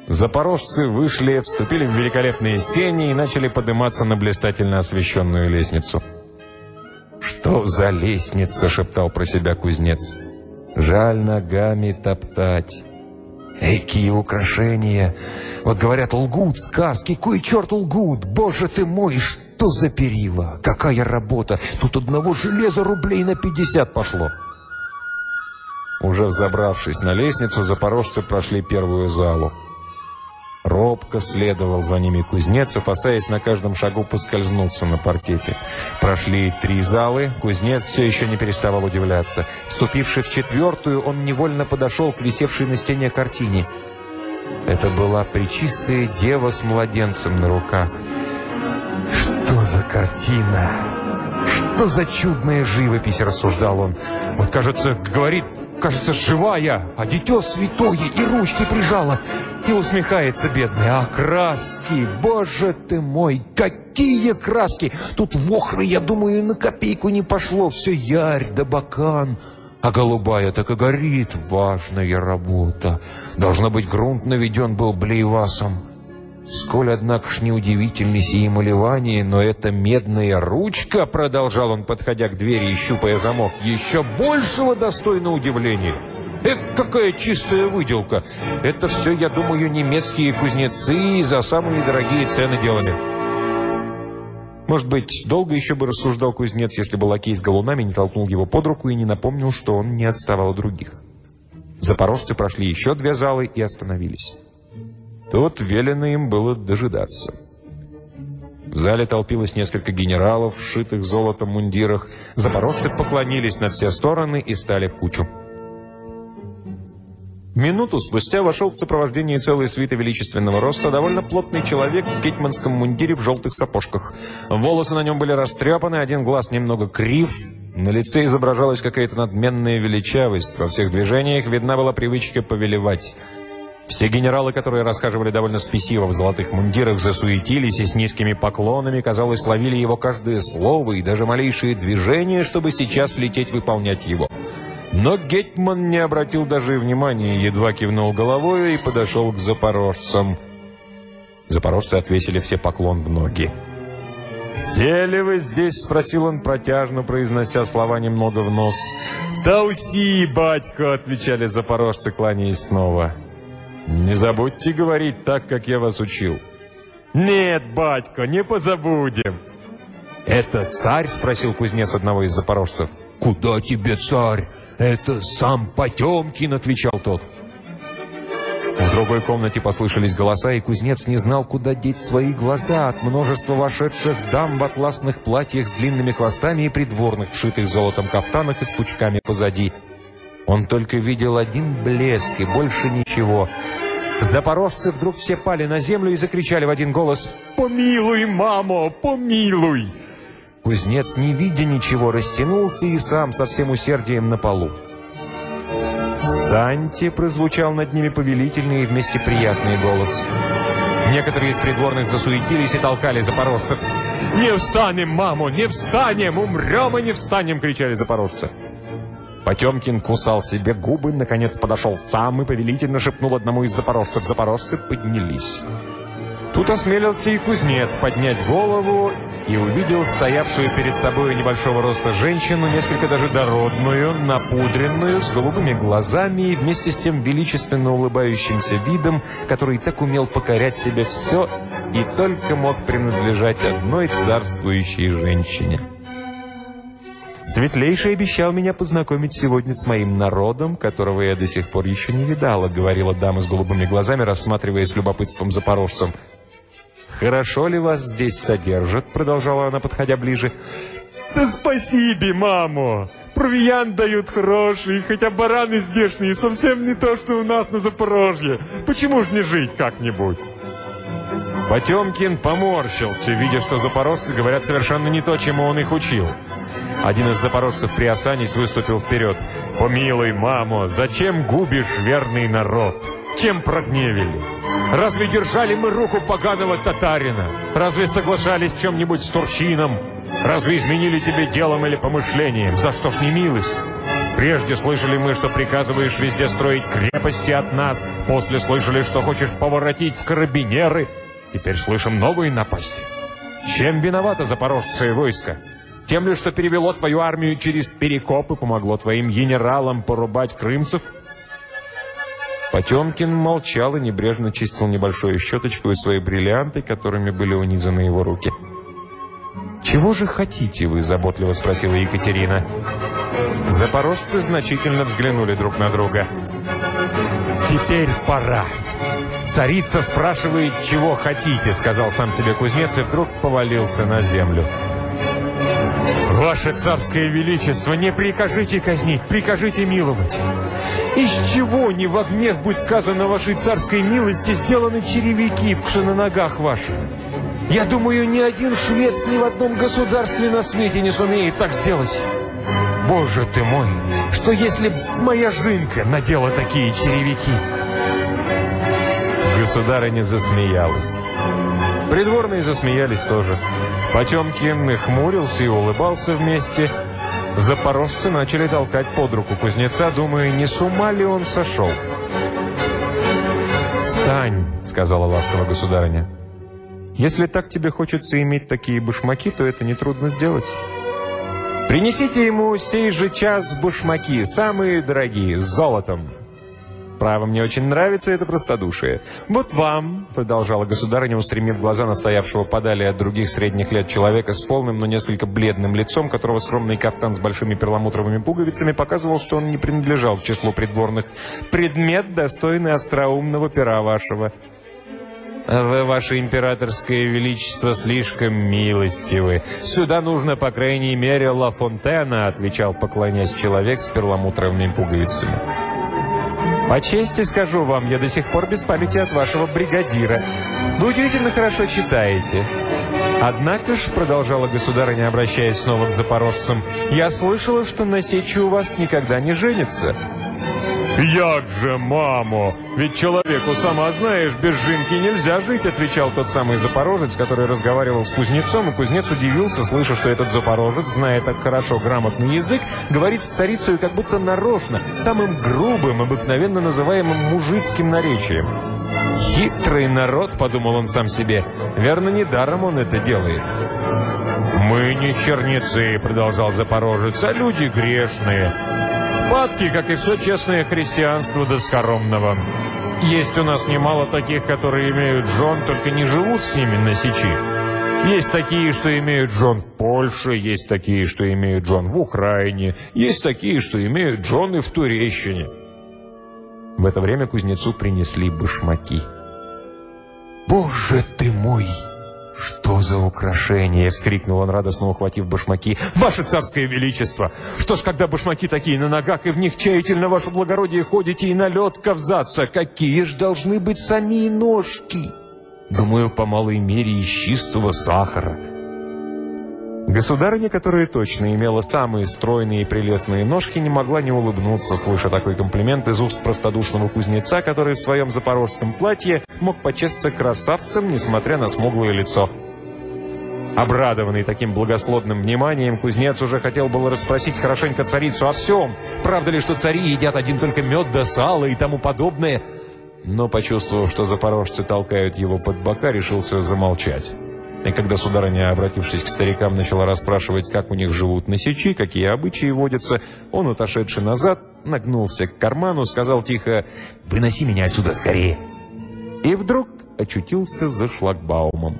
Запорожцы вышли, вступили в великолепные сени и начали подниматься на блистательно освещенную лестницу. «Что за лестница?» — шептал про себя кузнец. «Жаль ногами топтать. Экие украшения! Вот говорят, лгут сказки, кой черт лгут! Боже ты мой, что за перила! Какая работа! Тут одного железа рублей на пятьдесят пошло!» Уже взобравшись на лестницу, запорожцы прошли первую залу. Робко следовал за ними кузнец, опасаясь на каждом шагу поскользнуться на паркете. Прошли три залы, кузнец все еще не переставал удивляться. Вступивший в четвертую, он невольно подошел к висевшей на стене картине. Это была пречистая дева с младенцем на руках. «Что за картина? Что за чудная живопись?» — рассуждал он. «Вот, кажется, говорит, кажется, живая, а дитё святое и ручки прижала». И усмехается бедный. А краски, боже ты мой, какие краски! Тут в охры, я думаю, на копейку не пошло. Все ярь да бакан. А голубая так и горит. Важная работа. Должно быть, грунт наведен был блейвасом. Сколь, однако ж, неудивительны сии малевания, но эта медная ручка, продолжал он, подходя к двери и щупая замок, еще большего достойна удивления. Эх, какая чистая выделка! Это все, я думаю, немецкие кузнецы за самые дорогие цены делали. Может быть, долго еще бы рассуждал кузнец, если бы лакей с галунами не толкнул его под руку и не напомнил, что он не отставал от других. Запорожцы прошли еще две залы и остановились. Тут велено им было дожидаться. В зале толпилось несколько генералов в шитых золотом мундирах. Запорожцы поклонились на все стороны и стали в кучу. Минуту спустя вошел в сопровождении целой свиты величественного роста довольно плотный человек в гетманском мундире в желтых сапожках. Волосы на нем были растрепаны, один глаз немного крив, на лице изображалась какая-то надменная величавость, во всех движениях видна была привычка повелевать. Все генералы, которые расхаживали довольно спесиво в золотых мундирах, засуетились и с низкими поклонами, казалось, ловили его каждое слово и даже малейшие движения, чтобы сейчас лететь выполнять его. Но гетман не обратил даже и внимания, едва кивнул головой и подошел к запорожцам. Запорожцы отвесили все поклон в ноги. «Все ли вы здесь?» — спросил он, протяжно произнося слова немного в нос. «Да уси, батько!» — отвечали запорожцы, кланяясь снова. «Не забудьте говорить так, как я вас учил». «Нет, батько, не позабудем». «Это царь?» — спросил кузнец одного из запорожцев. «Куда тебе царь? Это сам Потемкин», — отвечал тот. В другой комнате послышались голоса, и кузнец не знал, куда деть свои глаза от множества вошедших дам в атласных платьях с длинными хвостами и придворных, вшитых золотом кафтанах и с пучками позади. Он только видел один блеск и больше ничего. Запорожцы вдруг все пали на землю и закричали в один голос: «Помилуй, мамо, помилуй!» Кузнец, не видя ничего, растянулся и сам со всем усердием на полу. «Встаньте!» — прозвучал над ними повелительный и вместе приятный голос. Некоторые из придворных засуетились и толкали запорожцев. «Не встанем, мамо, не встанем! Умрем и не встанем!» — кричали запорожцы. Потемкин кусал себе губы, наконец подошел сам и повелительно шепнул одному из запорожцев. Запорожцы поднялись. Тут осмелился и кузнец поднять голову и увидел стоявшую перед собой небольшого роста женщину, несколько даже дородную, напудренную, с голубыми глазами и вместе с тем величественно улыбающимся видом, который так умел покорять себе все и только мог принадлежать одной царствующей женщине. «Светлейший обещал меня познакомить сегодня с моим народом, которого я до сих пор еще не видала», — говорила дама с голубыми глазами, рассматривая с любопытством запорожцев. «Хорошо ли вас здесь содержат?» — продолжала она, подходя ближе. «Да спасибо, мамо! Провиант дают хороший, хотя бараны здешние совсем не то, что у нас на Запорожье. Почему ж не жить как-нибудь?» Потемкин поморщился, видя, что запорожцы говорят совершенно не то, чему он их учил. Один из запорожцев, приосанясь, выступил вперед. «Помилуй, мамо, зачем губишь верный народ? Чем прогневили? Разве держали мы руку поганого татарина? Разве соглашались в чем-нибудь с Турчином? Разве изменили тебе делом или помышлением? За что ж не милость? Прежде слышали мы, что приказываешь везде строить крепости от нас. После слышали, что хочешь поворотить в карабинеры. Теперь слышим новые напасти. Чем виновато запорожское войско? Тем ли, что перевело твою армию через Перекоп и помогло твоим генералам порубать крымцев? Потемкин молчал и небрежно чистил небольшую щеточку из своей бриллианты, которыми были унизаны его руки. «Чего же хотите вы?» – заботливо спросила Екатерина. Запорожцы значительно взглянули друг на друга. «Теперь пора. Царица спрашивает, чего хотите», – сказал сам себе кузнец и вдруг повалился на землю. «Ваше царское величество, не прикажите казнить, прикажите миловать. Из чего не во гнев, будь сказано вашей царской милости, сделаны черевики на ногах ваших? Я думаю, ни один швец ни в одном государстве на свете не сумеет так сделать. Боже ты мой, что если б моя жинка надела такие черевики?» Государыня засмеялась. Придворные засмеялись тоже. Потемкин хмурился и улыбался вместе. Запорожцы начали толкать под руку кузнеца, думая, не с ума ли он сошел. «Встань», — сказала ласково государыня. «Если так тебе хочется иметь такие башмаки, то это нетрудно сделать. Принесите ему сей же час башмаки, самые дорогие, с золотом. Право, мне очень нравится это простодушие. Вот вам», — продолжала государыня, устремив глаза на стоявшего подали от других средних лет человека с полным, но несколько бледным лицом, которого скромный кафтан с большими перламутровыми пуговицами показывал, что он не принадлежал к числу придворных, «предмет, достойный остроумного пера вашего». «Вы, ваше императорское величество, слишком милостивы. Сюда нужно, по крайней мере, Ла Фонтена», — отвечал, поклонясь, человек с перламутровыми пуговицами. «По чести скажу вам, я до сих пор без памяти от вашего бригадира. Вы удивительно хорошо читаете. Однако ж, — продолжала государыня, обращаясь снова к запорожцам, — я слышала, что на сече у вас никогда не женится». «Як же, мамо! Ведь человеку, сама знаешь, без жинки нельзя жить», — отвечал тот самый запорожец, который разговаривал с кузнецом, и кузнец удивился, слыша, что этот запорожец, зная так хорошо грамотный язык, говорит с царицей как будто нарочно, самым грубым, обыкновенно называемым мужицким наречием. «Хитрый народ», — подумал он сам себе, — «верно, недаром он это делает». «Мы не черницы», — продолжал запорожец, — «а люди грешные. Падки, как и все честное христианство до скоромного. Есть у нас немало таких, которые имеют жен, только не живут с ними на сечи. Есть такие, что имеют жен в Польше, есть такие, что имеют жен в Украине, есть такие, что имеют жены в Турещине». В это время кузнецу принесли башмаки. «Боже ты мой! Что за украшение!» — вскрикнул он, радостно ухватив башмаки. «Ваше царское величество! Что ж, когда башмаки такие на ногах, и в них тщательно, ваше благородие, ходите и на лед ковзаться, какие ж должны быть сами ножки! Думаю, по малой мере из чистого сахара». Государыня, которая точно имела самые стройные и прелестные ножки, не могла не улыбнуться, слыша такой комплимент из уст простодушного кузнеца, который в своем запорожском платье мог почесться красавцем, несмотря на смуглое лицо. Обрадованный таким благословным вниманием, кузнец уже хотел было расспросить хорошенько царицу о всем. Правда ли, что цари едят один только мед да сало и тому подобное? Но, почувствовав, что запорожцы толкают его под бока, решился замолчать. И когда сударыня, обратившись к старикам, начала расспрашивать, как у них живут на сечи, какие обычаи водятся, он, отошедший назад, нагнулся к карману, сказал тихо: «Выноси меня отсюда скорее!» И вдруг очутился за шлагбаумом.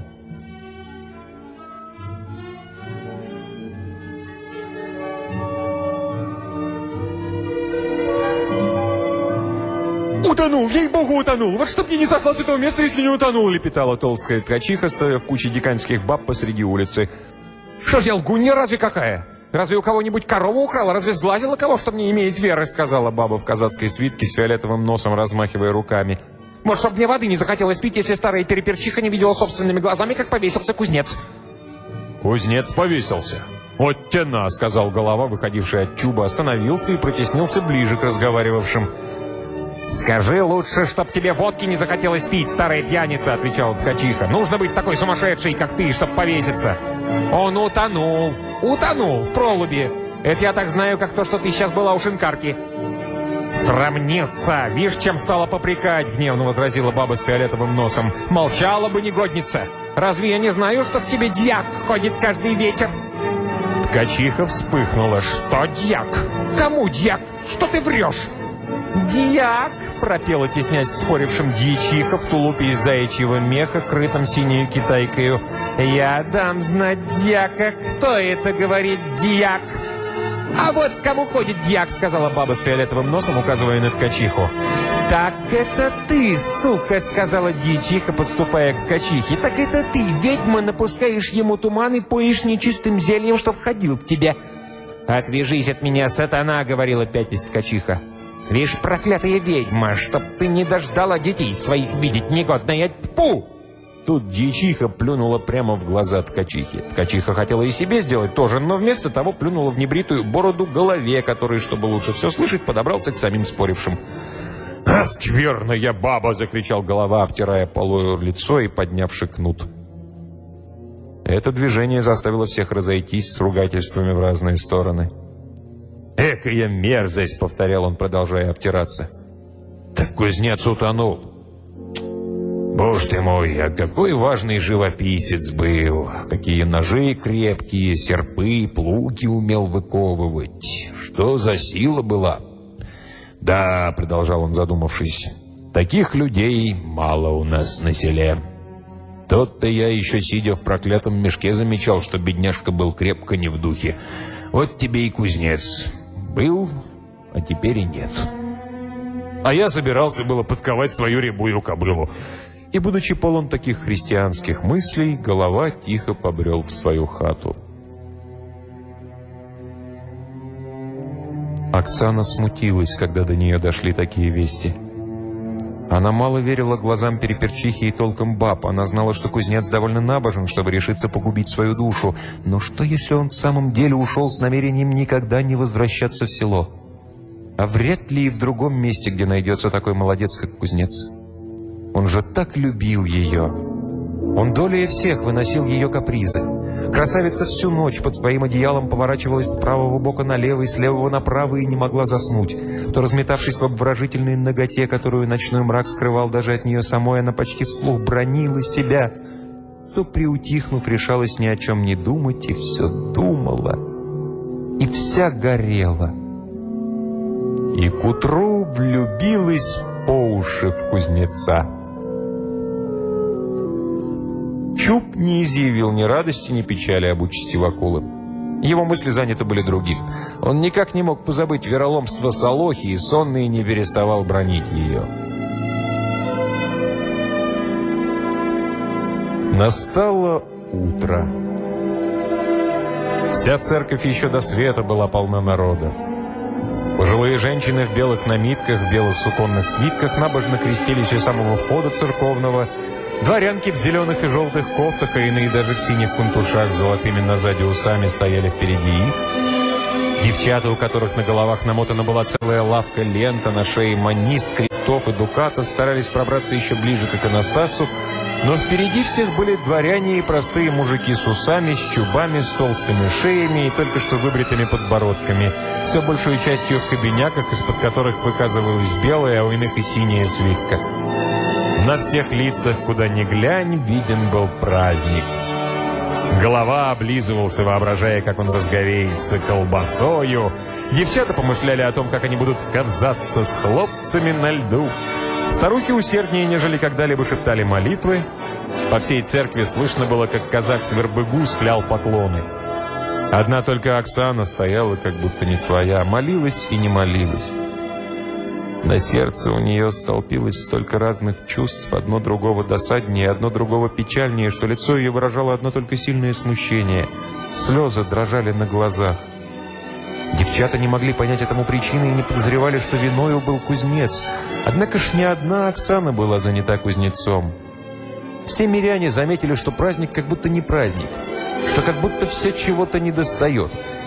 «Утонул! Ей-богу, утонул! Вот чтоб мне не сошла с этого места, если не утонул!» — лепетала толстая ткачиха, стоя в куче диканьских баб посреди улицы. «Что ж я лгунья разве какая? Разве у кого-нибудь корову украла? Разве сглазила кого, что мне имеет веры?» — сказала баба в казацкой свитке с фиолетовым носом, размахивая руками. «Может, чтоб мне воды не захотелось пить, если старая переперчиха не видела собственными глазами, как повесился кузнец?» «Кузнец повесился? Вот тена!» — сказал голова, выходивший от чуба, остановился и протеснился ближе к разговаривавшим. «Скажи лучше, чтоб тебе водки не захотелось пить, старая пьяница», — отвечала ткачиха. «Нужно быть такой сумасшедшей, как ты, чтоб повеситься». «Он утонул, утонул в пролубе. Это я так знаю, как то, что ты сейчас была у шинкарки». «Срамница! Вишь, чем стала попрекать!» — гневно возразила баба с фиолетовым носом. «Молчала бы, негодница! Разве я не знаю, что в тебе дьяк ходит каждый вечер?» Ткачиха вспыхнула. «Что дьяк? Кому дьяк? Что ты врешь?» «Дьяк!» — пропела, теснясь спорившим дьячиха в тулупе из заячьего меха, крытом синею китайкою. «Я дам знать дьяка! Кто это говорит дьяк?» «А вот кому ходит дьяк!» — сказала баба с фиолетовым носом, указывая на ткачиху. «Так это ты, сука!» — сказала дьячиха, подступая к ткачихе. «Так это ты, ведьма, напускаешь ему туман и поишь нечистым зельем, чтоб ходил к тебе!» «Отвяжись от меня, сатана!» — говорила пятясь ткачиха. «Вишь, проклятая ведьма, чтоб ты не дождала детей своих видеть, негодная! Тьфу!» Тут дьячиха плюнула прямо в глаза ткачихи. Ткачиха хотела и себе сделать тоже, но вместо того плюнула в небритую бороду голове, который, чтобы лучше все слышать, подобрался к самим спорившим. «А, скверная баба!» — закричал голова, обтирая полою лицо и поднявши кнут. Это движение заставило всех разойтись с ругательствами в разные стороны. «Экая мерзость!» — повторял он, продолжая обтираться. «Так кузнец утонул! Боже ты мой, а какой важный живописец был! Какие ножи крепкие, серпы, плуги умел выковывать! Что за сила была!» «Да», — продолжал он, задумавшись, — «таких людей мало у нас на селе. Тот-то я еще, сидя в проклятом мешке, замечал, что бедняжка был крепко не в духе. Вот тебе и кузнец. Был, а теперь и нет. А я собирался было подковать свою рябую кобылу». И, будучи полон таких христианских мыслей, голова тихо побрел в свою хату. Оксана смутилась, когда до нее дошли такие вести. Она мало верила глазам переперчихи и толком баб. Она знала, что кузнец довольно набожен, чтобы решиться погубить свою душу. Но что, если он в самом деле ушел с намерением никогда не возвращаться в село? А вряд ли и в другом месте, где найдется такой молодец, как кузнец. Он же так любил ее. Он долей всех выносил ее капризы. Красавица всю ночь под своим одеялом поворачивалась с правого бока налево и с левого направо и не могла заснуть. То, разметавшись в обворожительной наготе, которую ночной мрак скрывал даже от нее самой, она почти вслух бранила себя, то, приутихнув, решалась ни о чем не думать и все думала. И вся горела. И к утру влюбилась по уши в кузнеца. Чуб не изъявил ни радости, ни печали об участи Вакулы. Его мысли заняты были другим. Он никак не мог позабыть вероломство Солохи и сонный не переставал бранить ее. Настало утро. Вся церковь еще до света была полна народа. Пожилые женщины в белых намитках, в белых суконных свитках набожно крестились у самого входа церковного. Дворянки в зеленых и желтых кофтах, а иные даже в синих кунтушах с золотыми назади усами стояли впереди их. Девчата, у которых на головах намотана была целая лавка лента, на шее манист, крестов и дуката, старались пробраться еще ближе к иконостасу, но впереди всех были дворяне и простые мужики с усами, с чубами, с толстыми шеями и только что выбритыми подбородками, все большей частью в кабиняках, из-под которых выказывалась белая, а у иных и синяя свитка. На всех лицах, куда ни глянь, виден был праздник. Голова облизывался, воображая, как он разговеется колбасою. Девчата помышляли о том, как они будут ковзаться с хлопцами на льду. Старухи усерднее, нежели когда-либо, шептали молитвы. По всей церкви слышно было, как казак с вербыгу склял поклоны. Одна только Оксана стояла, как будто не своя, молилась и не молилась. На сердце у нее столпилось столько разных чувств, одно другого досаднее, одно другого печальнее, что лицо ее выражало одно только сильное смущение. Слезы дрожали на глазах. Девчата не могли понять этому причины и не подозревали, что виною был кузнец. Однако ж не одна Оксана была занята кузнецом. Все миряне заметили, что праздник как будто не праздник, что как будто все чего-то недостает.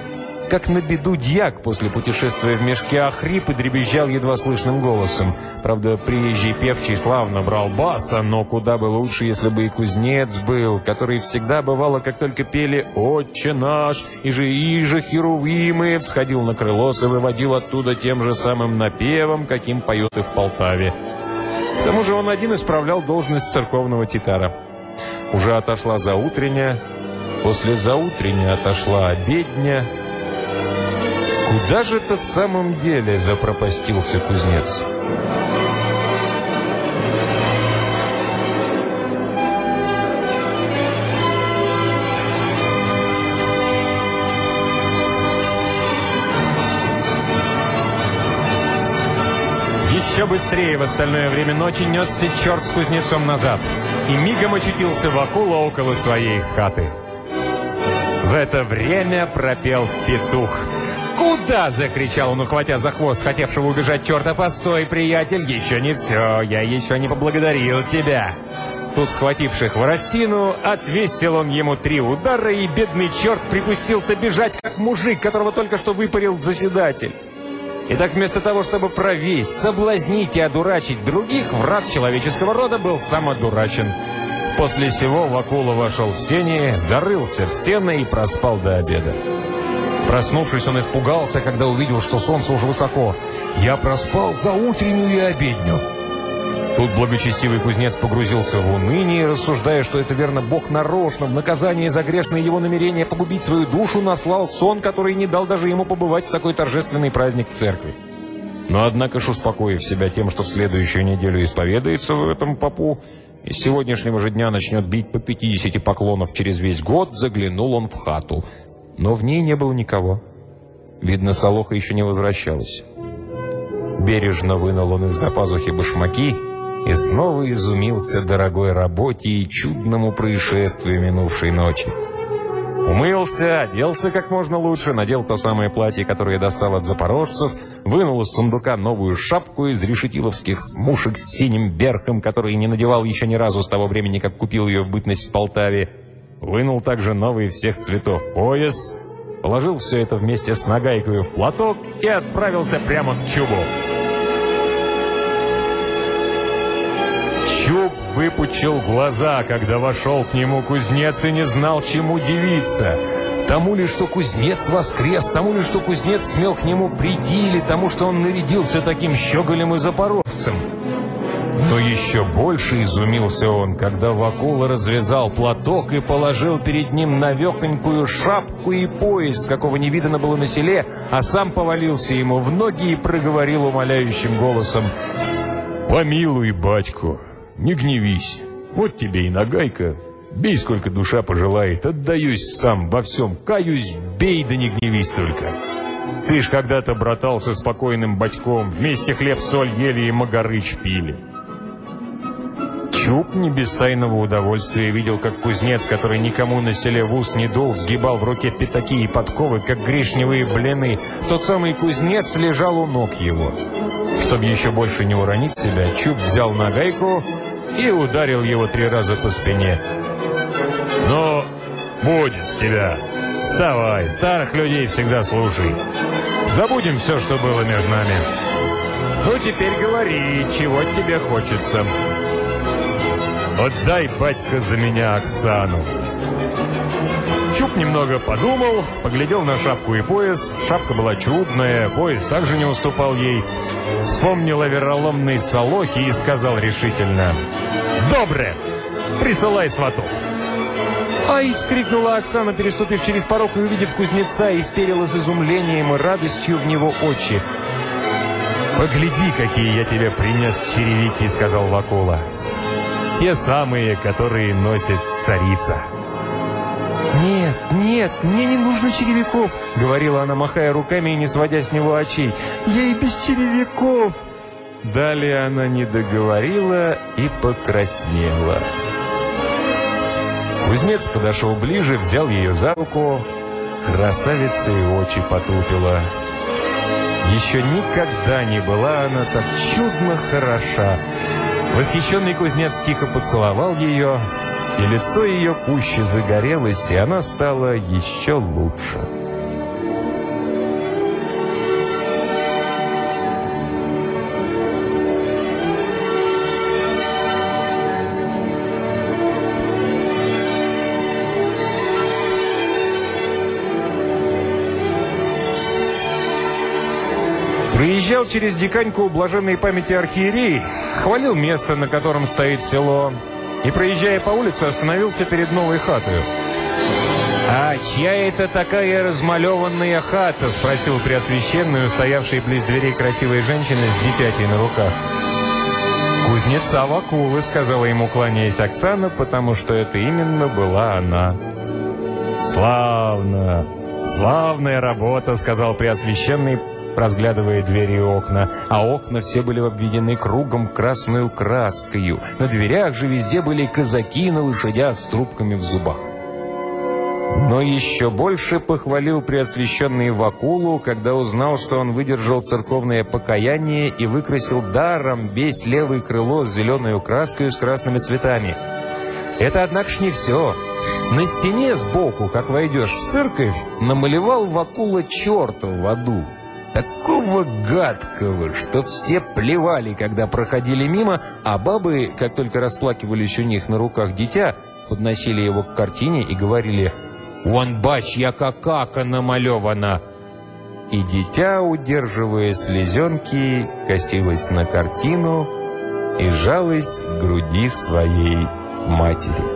как на беду дьяк после путешествия в мешке, охрип и дребезжал едва слышным голосом. Правда, приезжий певчий славно брал баса, но куда бы лучше, если бы и кузнец был, который всегда, бывало, как только пели «Отче наш», и же и же херувимы, всходил на крылос и выводил оттуда тем же самым напевом, каким поют и в Полтаве. К тому же он один исправлял должность церковного титара. Уже отошла заутренняя, после заутренней отошла обедня. Куда же это в самом деле запропастился кузнец? Еще быстрее в остальное время ночи несся черт с кузнецом назад и мигом очутился Вакула около своей хаты. В это время пропел петух. «Куда?» — закричал он, ухватя за хвост хотевшего убежать черта. «Постой, приятель, еще не все, я еще не поблагодарил тебя». Тут, схвативший хворостину, отвесил он ему три удара, и бедный черт припустился бежать, как мужик, которого только что выпарил заседатель. Итак, вместо того, чтобы провесть, соблазнить и одурачить других, враг человеческого рода был сам одурачен. После сего Вакула вошел в сени, зарылся в сено и проспал до обеда. Проснувшись, он испугался, когда увидел, что солнце уже высоко. «Я проспал за утреннюю и обедню». Тут благочестивый кузнец погрузился в уныние, рассуждая, что это верно Бог нарочно, в наказание за грешное его намерение погубить свою душу, наслал сон, который не дал даже ему побывать в такой торжественный праздник в церкви. Но, однако ж, успокоив себя тем, что в следующую неделю исповедается в этом попу, и с сегодняшнего же дня начнет бить по пятидесяти поклонов через весь год, заглянул он в хату. Но в ней не было никого. Видно, Солоха еще не возвращалась. Бережно вынул он из-за пазухи башмаки и снова изумился дорогой работе и чудному происшествию минувшей ночи. Умылся, оделся как можно лучше, надел то самое платье, которое достал от запорожцев, вынул из сундука новую шапку из решетиловских смушек с синим верхом, который не надевал еще ни разу с того времени, как купил ее в бытность в Полтаве. Вынул также новый всех цветов пояс, положил все это вместе с нагайкой в платок и отправился прямо к Чубу. Чуб выпучил глаза, когда вошел к нему кузнец, и не знал, чему дивиться. Тому ли, что кузнец воскрес, тому ли, что кузнец смел к нему прийти, или тому, что он нарядился таким щеголем и запорожцем. Но еще больше изумился он, когда Вакула развязал платок и положил перед ним навехонькую шапку и пояс, какого не видано было на селе, а сам повалился ему в ноги и проговорил умоляющим голосом: «Помилуй, батько, не гневись, вот тебе и нагайка, бей, сколько душа пожелает, отдаюсь сам во всем, каюсь, бей, да не гневись только. Ты ж когда-то братался с покойным батьком, вместе хлеб-соль ели и магарыч пили». Чуб не без тайного удовольствия видел, как кузнец, который никому на селе в уст не дул, сгибал в руке пятаки и подковы, как гришневые блины. Тот самый кузнец лежал у ног его. Чтобы еще больше не уронить себя, Чуб взял нагайку и ударил его три раза по спине. «Ну, будет с тебя. Вставай, старых людей всегда слушай. Забудем все, что было между нами. Ну, теперь говори, чего тебе хочется. Отдай, батька, за меня Оксану». Чуб немного подумал, поглядел на шапку и пояс. Шапка была чудная, пояс также не уступал ей. Вспомнил о вероломной Солохе и сказал решительно: «Добре, присылай сватов». «Ай!» — вскрикнула Оксана, переступив через порог и увидев кузнеца, и вперила с изумлением и радостью в него очи. «Погляди, какие я тебе принес черевики», — сказал Вакула. «Те самые, которые носит царица». «Нет, нет, мне не нужно черевиков», — говорила она, махая руками и не сводя с него очей. «Я и без черевиков». Далее она не договорила и покраснела. Кузнец подошел ближе, взял ее за руку. Красавица и очи потупила. Еще никогда не была она так чудно хороша. Восхищенный кузнец тихо поцеловал ее, и лицо ее пуще загорелось, и она стала еще лучше. Проезжал через Диканьку у блаженной памяти архиерей, хвалил место, на котором стоит село, и, проезжая по улице, остановился перед новой хатой. «А чья это такая размалеванная хата?» — спросил Преосвященную, стоявшей близ дверей красивой женщины с дитятей на руках. «Кузнеца Вакулы», — сказала ему, кланяясь, Оксана, потому что это именно была она. «Славно! Славная работа!» — сказал Преосвященный, разглядывая двери и окна. А окна все были обведены кругом красную краскою. На дверях же везде были казаки на лошадях с трубками в зубах. Но еще больше похвалил Преосвященный Вакулу, когда узнал, что он выдержал церковное покаяние и выкрасил даром весь левое крыло с зеленой краской с красными цветами. Это, однако ж, не все. На стене сбоку, как войдешь в церковь, намалевал Вакула черта в аду. Такого гадкого, что все плевали, когда проходили мимо, а бабы, как только расплакивались у них на руках дитя, подносили его к картине и говорили: «Вон, бач, яка кака намалевана!» И дитя, удерживая слезенки, косилось на картину и жалось к груди своей матери.